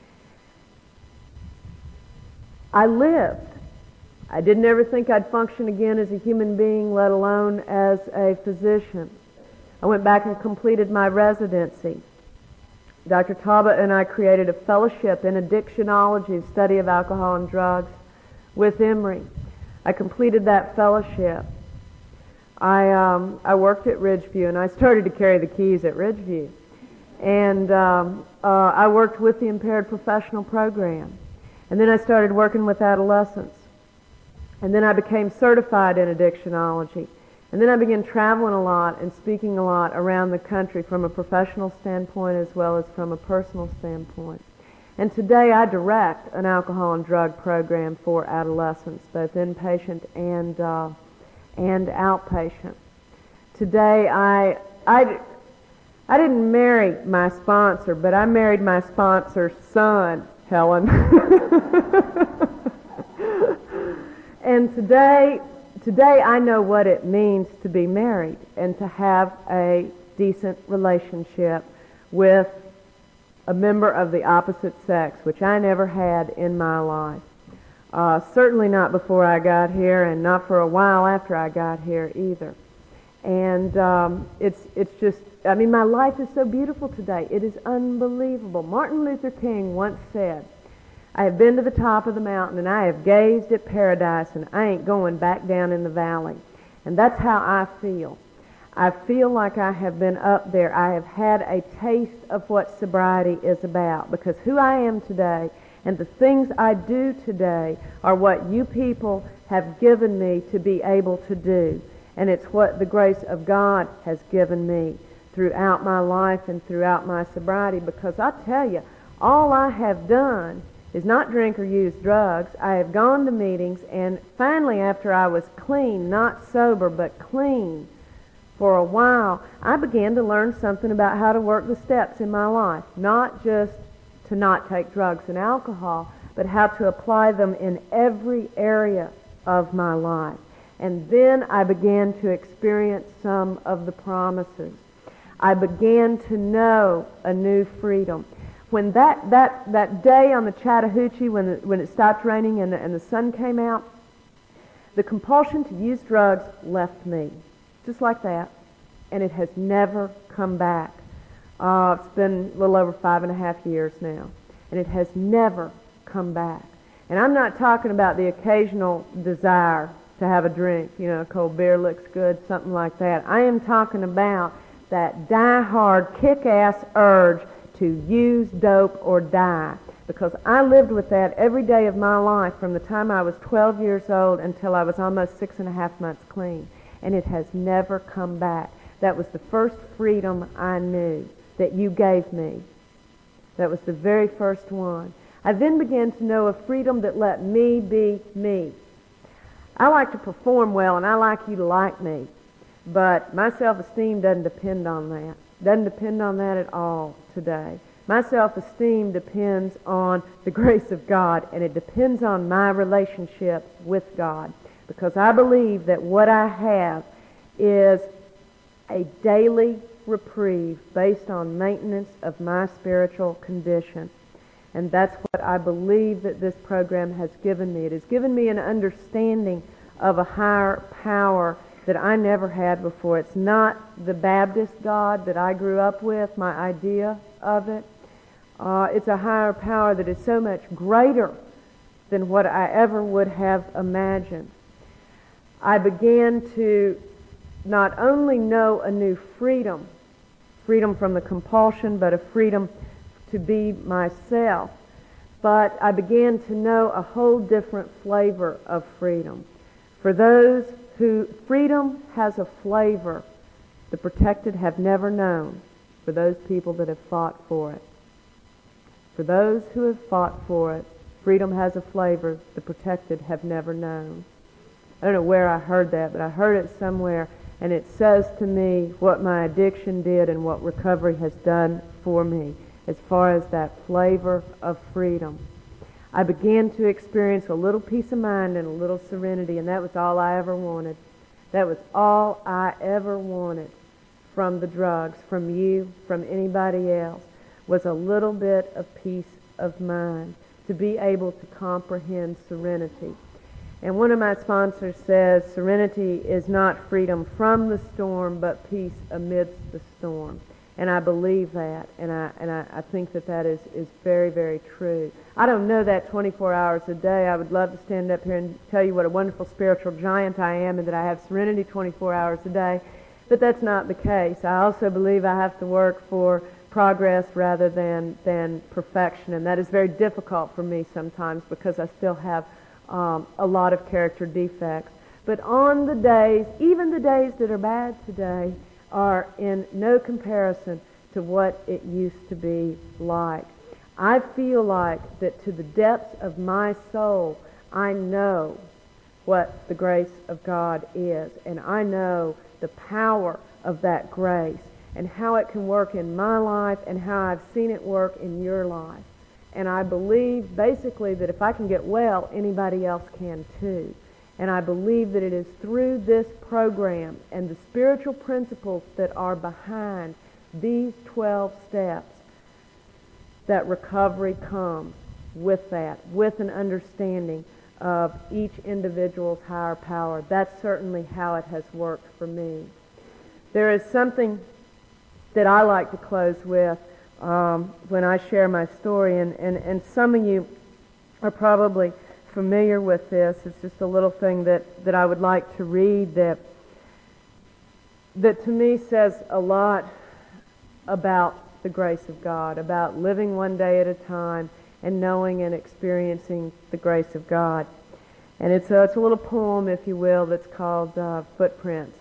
I lived. I didn't ever think I'd function again as a human being, let alone as a physician. I went back and completed my residency. Dr. Talbot and I created a fellowship in addictionology, study of alcohol and drugs, with Emory. I completed that fellowship. I worked at Ridgeview, and I started to carry the keys at Ridgeview. And I worked with the Impaired Professional Program. And then I started working with adolescents. And then I became certified in addictionology. And then I began traveling a lot and speaking a lot around the country from a professional standpoint as well as from a personal standpoint. And today I direct an alcohol and drug program for adolescents, both inpatient and outpatient. Today I didn't marry my sponsor, but I married my sponsor's son, Helen. And today I know what it means to be married and to have a decent relationship with a member of the opposite sex, which I never had in my life. Certainly not before I got here, and not for a while after I got here either. And it's just, my life is so beautiful today. It is unbelievable. Martin Luther King once said, "I have been to the top of the mountain and I have gazed at paradise, and I ain't going back down in the valley." And that's how I feel. I feel like I have been up there. I have had a taste of what sobriety is about, because who I am today and the things I do today are what you people have given me to be able to do. And it's what the grace of God has given me throughout my life and throughout my sobriety, because I tell you, all I have done is not drink or use drugs. I have gone to meetings, and finally, after I was clean, not sober, but clean for a while, I began to learn something about how to work the steps in my life. Not just to not take drugs and alcohol, but how to apply them in every area of my life. And then I began to experience some of the promises. I began to know a new freedom. When that day on the Chattahoochee, when it stopped raining and the sun came out, the compulsion to use drugs left me, just like that, and it has never come back. It's been a little over 5.5 years now, and it has never come back. And I'm not talking about the occasional desire to have a drink, a cold beer looks good, something like that. I am talking about that die-hard, kick-ass urge to use dope or die, because I lived with that every day of my life from the time I was 12 years old until I was almost 6.5 months clean, and it has never come back. That was the first freedom I knew that you gave me. That was the very first one. I then began to know a freedom that let me be me. I like to perform well, and I like you to like me. But my self-esteem doesn't depend on that. Doesn't depend on that at all today. My self-esteem depends on the grace of God, and it depends on my relationship with God. Because I believe that what I have is a daily reprieve based on maintenance of my spiritual condition. And that's what I believe that this program has given me. It has given me an understanding of a higher power that I never had before. It's not the Baptist God that I grew up with, my idea of it. It's a higher power that is so much greater than what I ever would have imagined. I began to not only know a new freedom from the compulsion, but a freedom to be myself, but I began to know a whole different flavor of freedom. For those who freedom has a flavor the protected have never known, for those people that have fought for it. For those who have fought for it, freedom has a flavor the protected have never known. I don't know where I heard that, but I heard it somewhere, and it says to me what my addiction did and what recovery has done for me as far as that flavor of freedom. I began to experience a little peace of mind and a little serenity, and that was all I ever wanted. That was all I ever wanted from the drugs, from you, from anybody else, was a little bit of peace of mind, to be able to comprehend serenity. And one of my sponsors says, serenity is not freedom from the storm, but peace amidst the storm. And I believe that, and I think that is very, very true. I don't know that 24 hours a day. I would love to stand up here and tell you what a wonderful spiritual giant I am and that I have serenity 24 hours a day, but that's not the case. I also believe I have to work for progress rather than perfection, and that is very difficult for me sometimes because I still have a lot of character defects. But on the days, even the days that are bad today, are in no comparison to what it used to be like. I feel like that to the depths of my soul, I know what the grace of God is, and I know the power of that grace and how it can work in my life and how I've seen it work in your life. And I believe basically that if I can get well, anybody else can too. And I believe that it is through this program and the spiritual principles that are behind these 12 steps that recovery comes with that, with an understanding of each individual's higher power. That's certainly how it has worked for me. There is something that I like to close with when I share my story, and some of you are probably familiar with this. It's just a little thing that I would like to read that to me says a lot about the grace of God, about living one day at a time and knowing and experiencing the grace of God. And it's a little poem, if you will, that's called Footprints.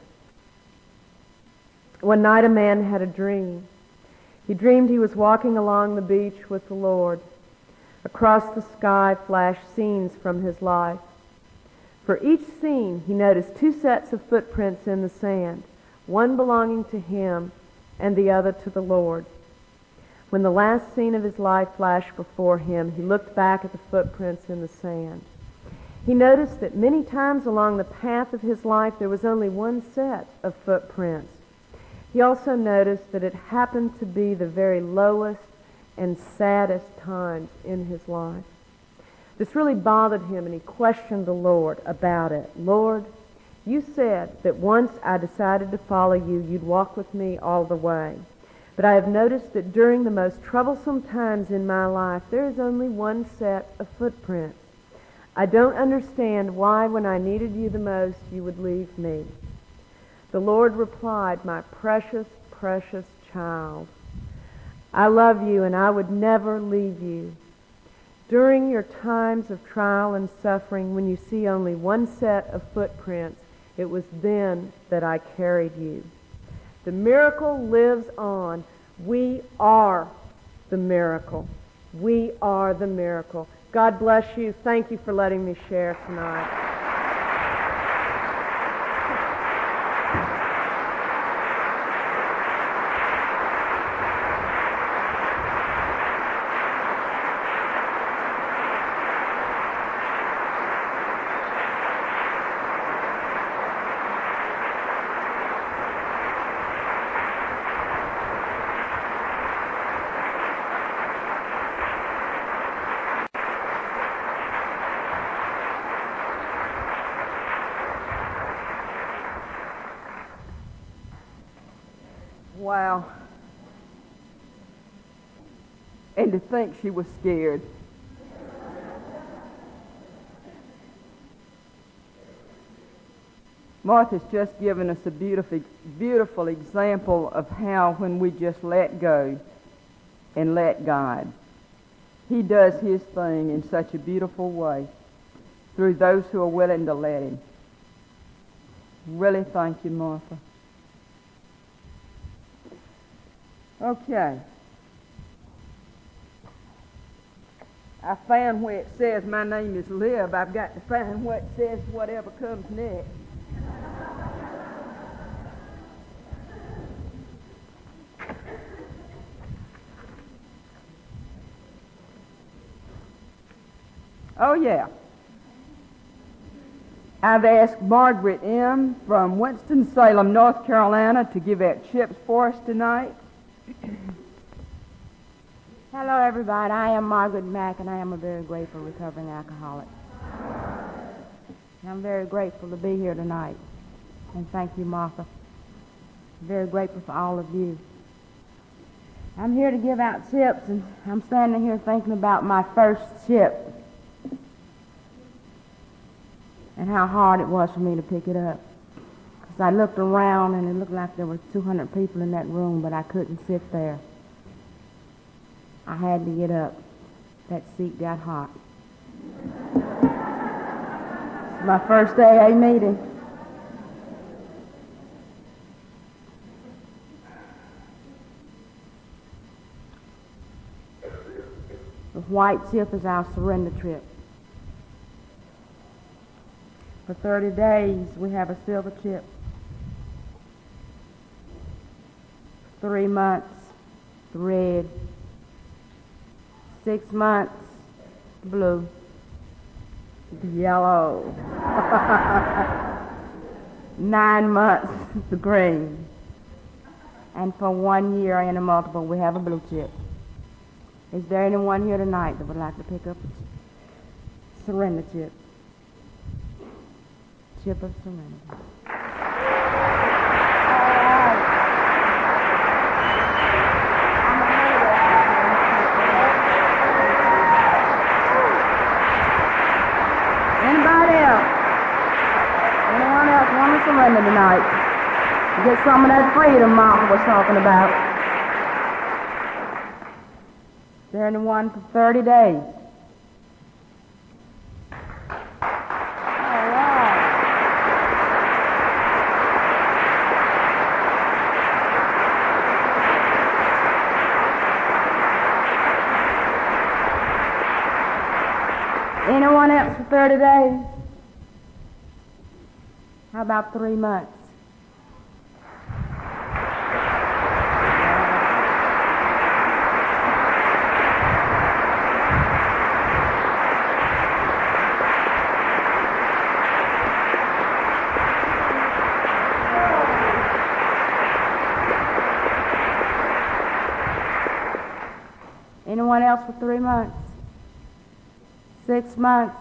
One night a man had a dream. He dreamed he was walking along the beach with the Lord. Across the sky flashed scenes from his life. For each scene, he noticed two sets of footprints in the sand, one belonging to him and the other to the Lord. When the last scene of his life flashed before him, he looked back at the footprints in the sand. He noticed that many times along the path of his life there was only one set of footprints. He also noticed that it happened to be the very lowest and saddest times in his life. This really bothered him, and he questioned the Lord about it. Lord, you said that once I decided to follow you, you'd walk with me all the way. But I have noticed that during the most troublesome times in my life, there is only one set of footprints. I don't understand why when I needed you the most, you would leave me. The Lord replied, my precious, precious child, I love you and I would never leave you. During your times of trial and suffering, when you see only one set of footprints, it was then that I carried you. The miracle lives on. We are the miracle. We are the miracle. God bless you. Thank you for letting me share tonight. Wow. And to think she was scared. Martha's just given us a beautiful example of how when we just let go and let God, He does His thing in such a beautiful way through those who are willing to let Him. Really thank you, Martha. Okay. I found where it says my name is Lib. I've got to find what says whatever comes next. Oh, yeah. I've asked Margaret M. from Winston-Salem, North Carolina, to give out chips for us tonight. Hello, everybody. I am Margaret Mack, and I am a very grateful recovering alcoholic. I'm very grateful to be here tonight, and thank you, Martha. Very grateful for all of you. I'm here to give out chips, and I'm standing here thinking about my first chip and how hard it was for me to pick it up. Because I looked around, and it looked like there were 200 people in that room, but I couldn't sit there. I had to get up. That seat got hot. My first AA meeting. The white chip is our surrender trip. For 30 days, we have a silver chip. 3 months, red. 6 months, blue. Yellow. 9 months, the green. And for 1 year in a multiple, we have a blue chip. Is there anyone here tonight that would like to pick up a surrender chip? Chip of surrender. Anybody else? Anyone else want to surrender tonight? Get some of that freedom Martha was talking about. Is there anyone for 30 days? All right. Anyone else for 30 days? How about 3 months? Anyone else for 3 months? 6 months?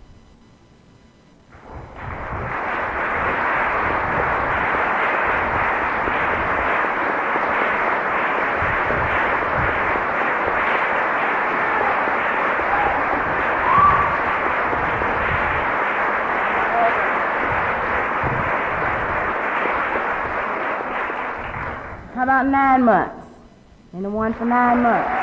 How about 9 months? Anyone for 9 months?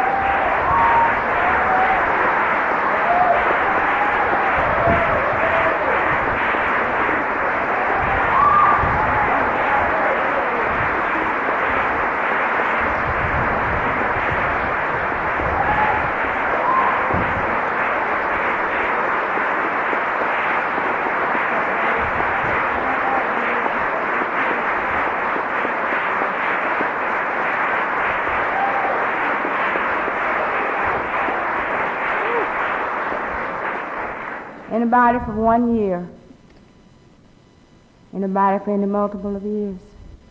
Anybody for 1 year? Anybody for any multiple of years?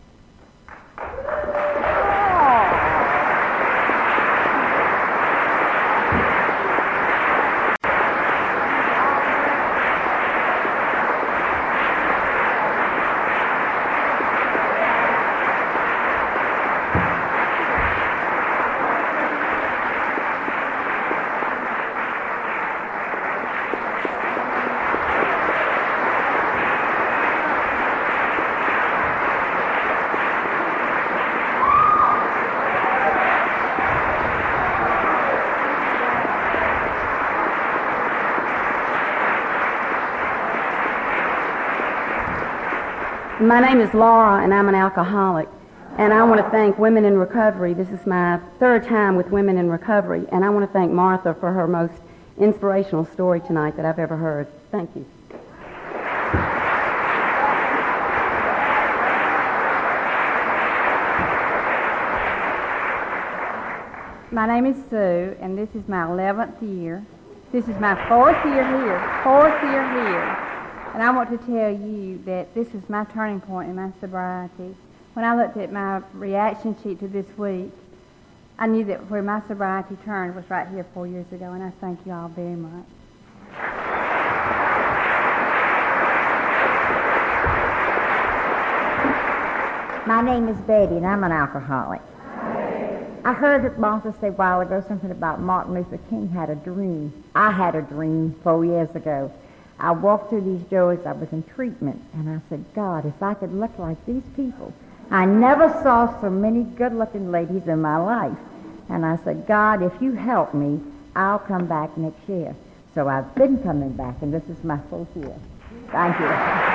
My name is Laura, and I'm an alcoholic. And I want to thank Women in Recovery. This is my third time with Women in Recovery. And I want to thank Martha for her most inspirational story tonight that I've ever heard. Thank you. My name is Sue, and this is my 11th year. This is my fourth year here. And I want to tell you that this is my turning point in my sobriety. When I looked at my reaction sheet to this week, I knew that where my sobriety turned was right here 4 years ago, and I thank you all very much. My name is Betty, and I'm an alcoholic. I heard that Martha say a while ago something about Martin Luther King had a dream. I had a dream 4 years ago. I walked through these doors, I was in treatment, and I said, God, if I could look like these people. I never saw so many good-looking ladies in my life. And I said, God, if you help me, I'll come back next year. So I've been coming back, and this is my 4th year. Thank you.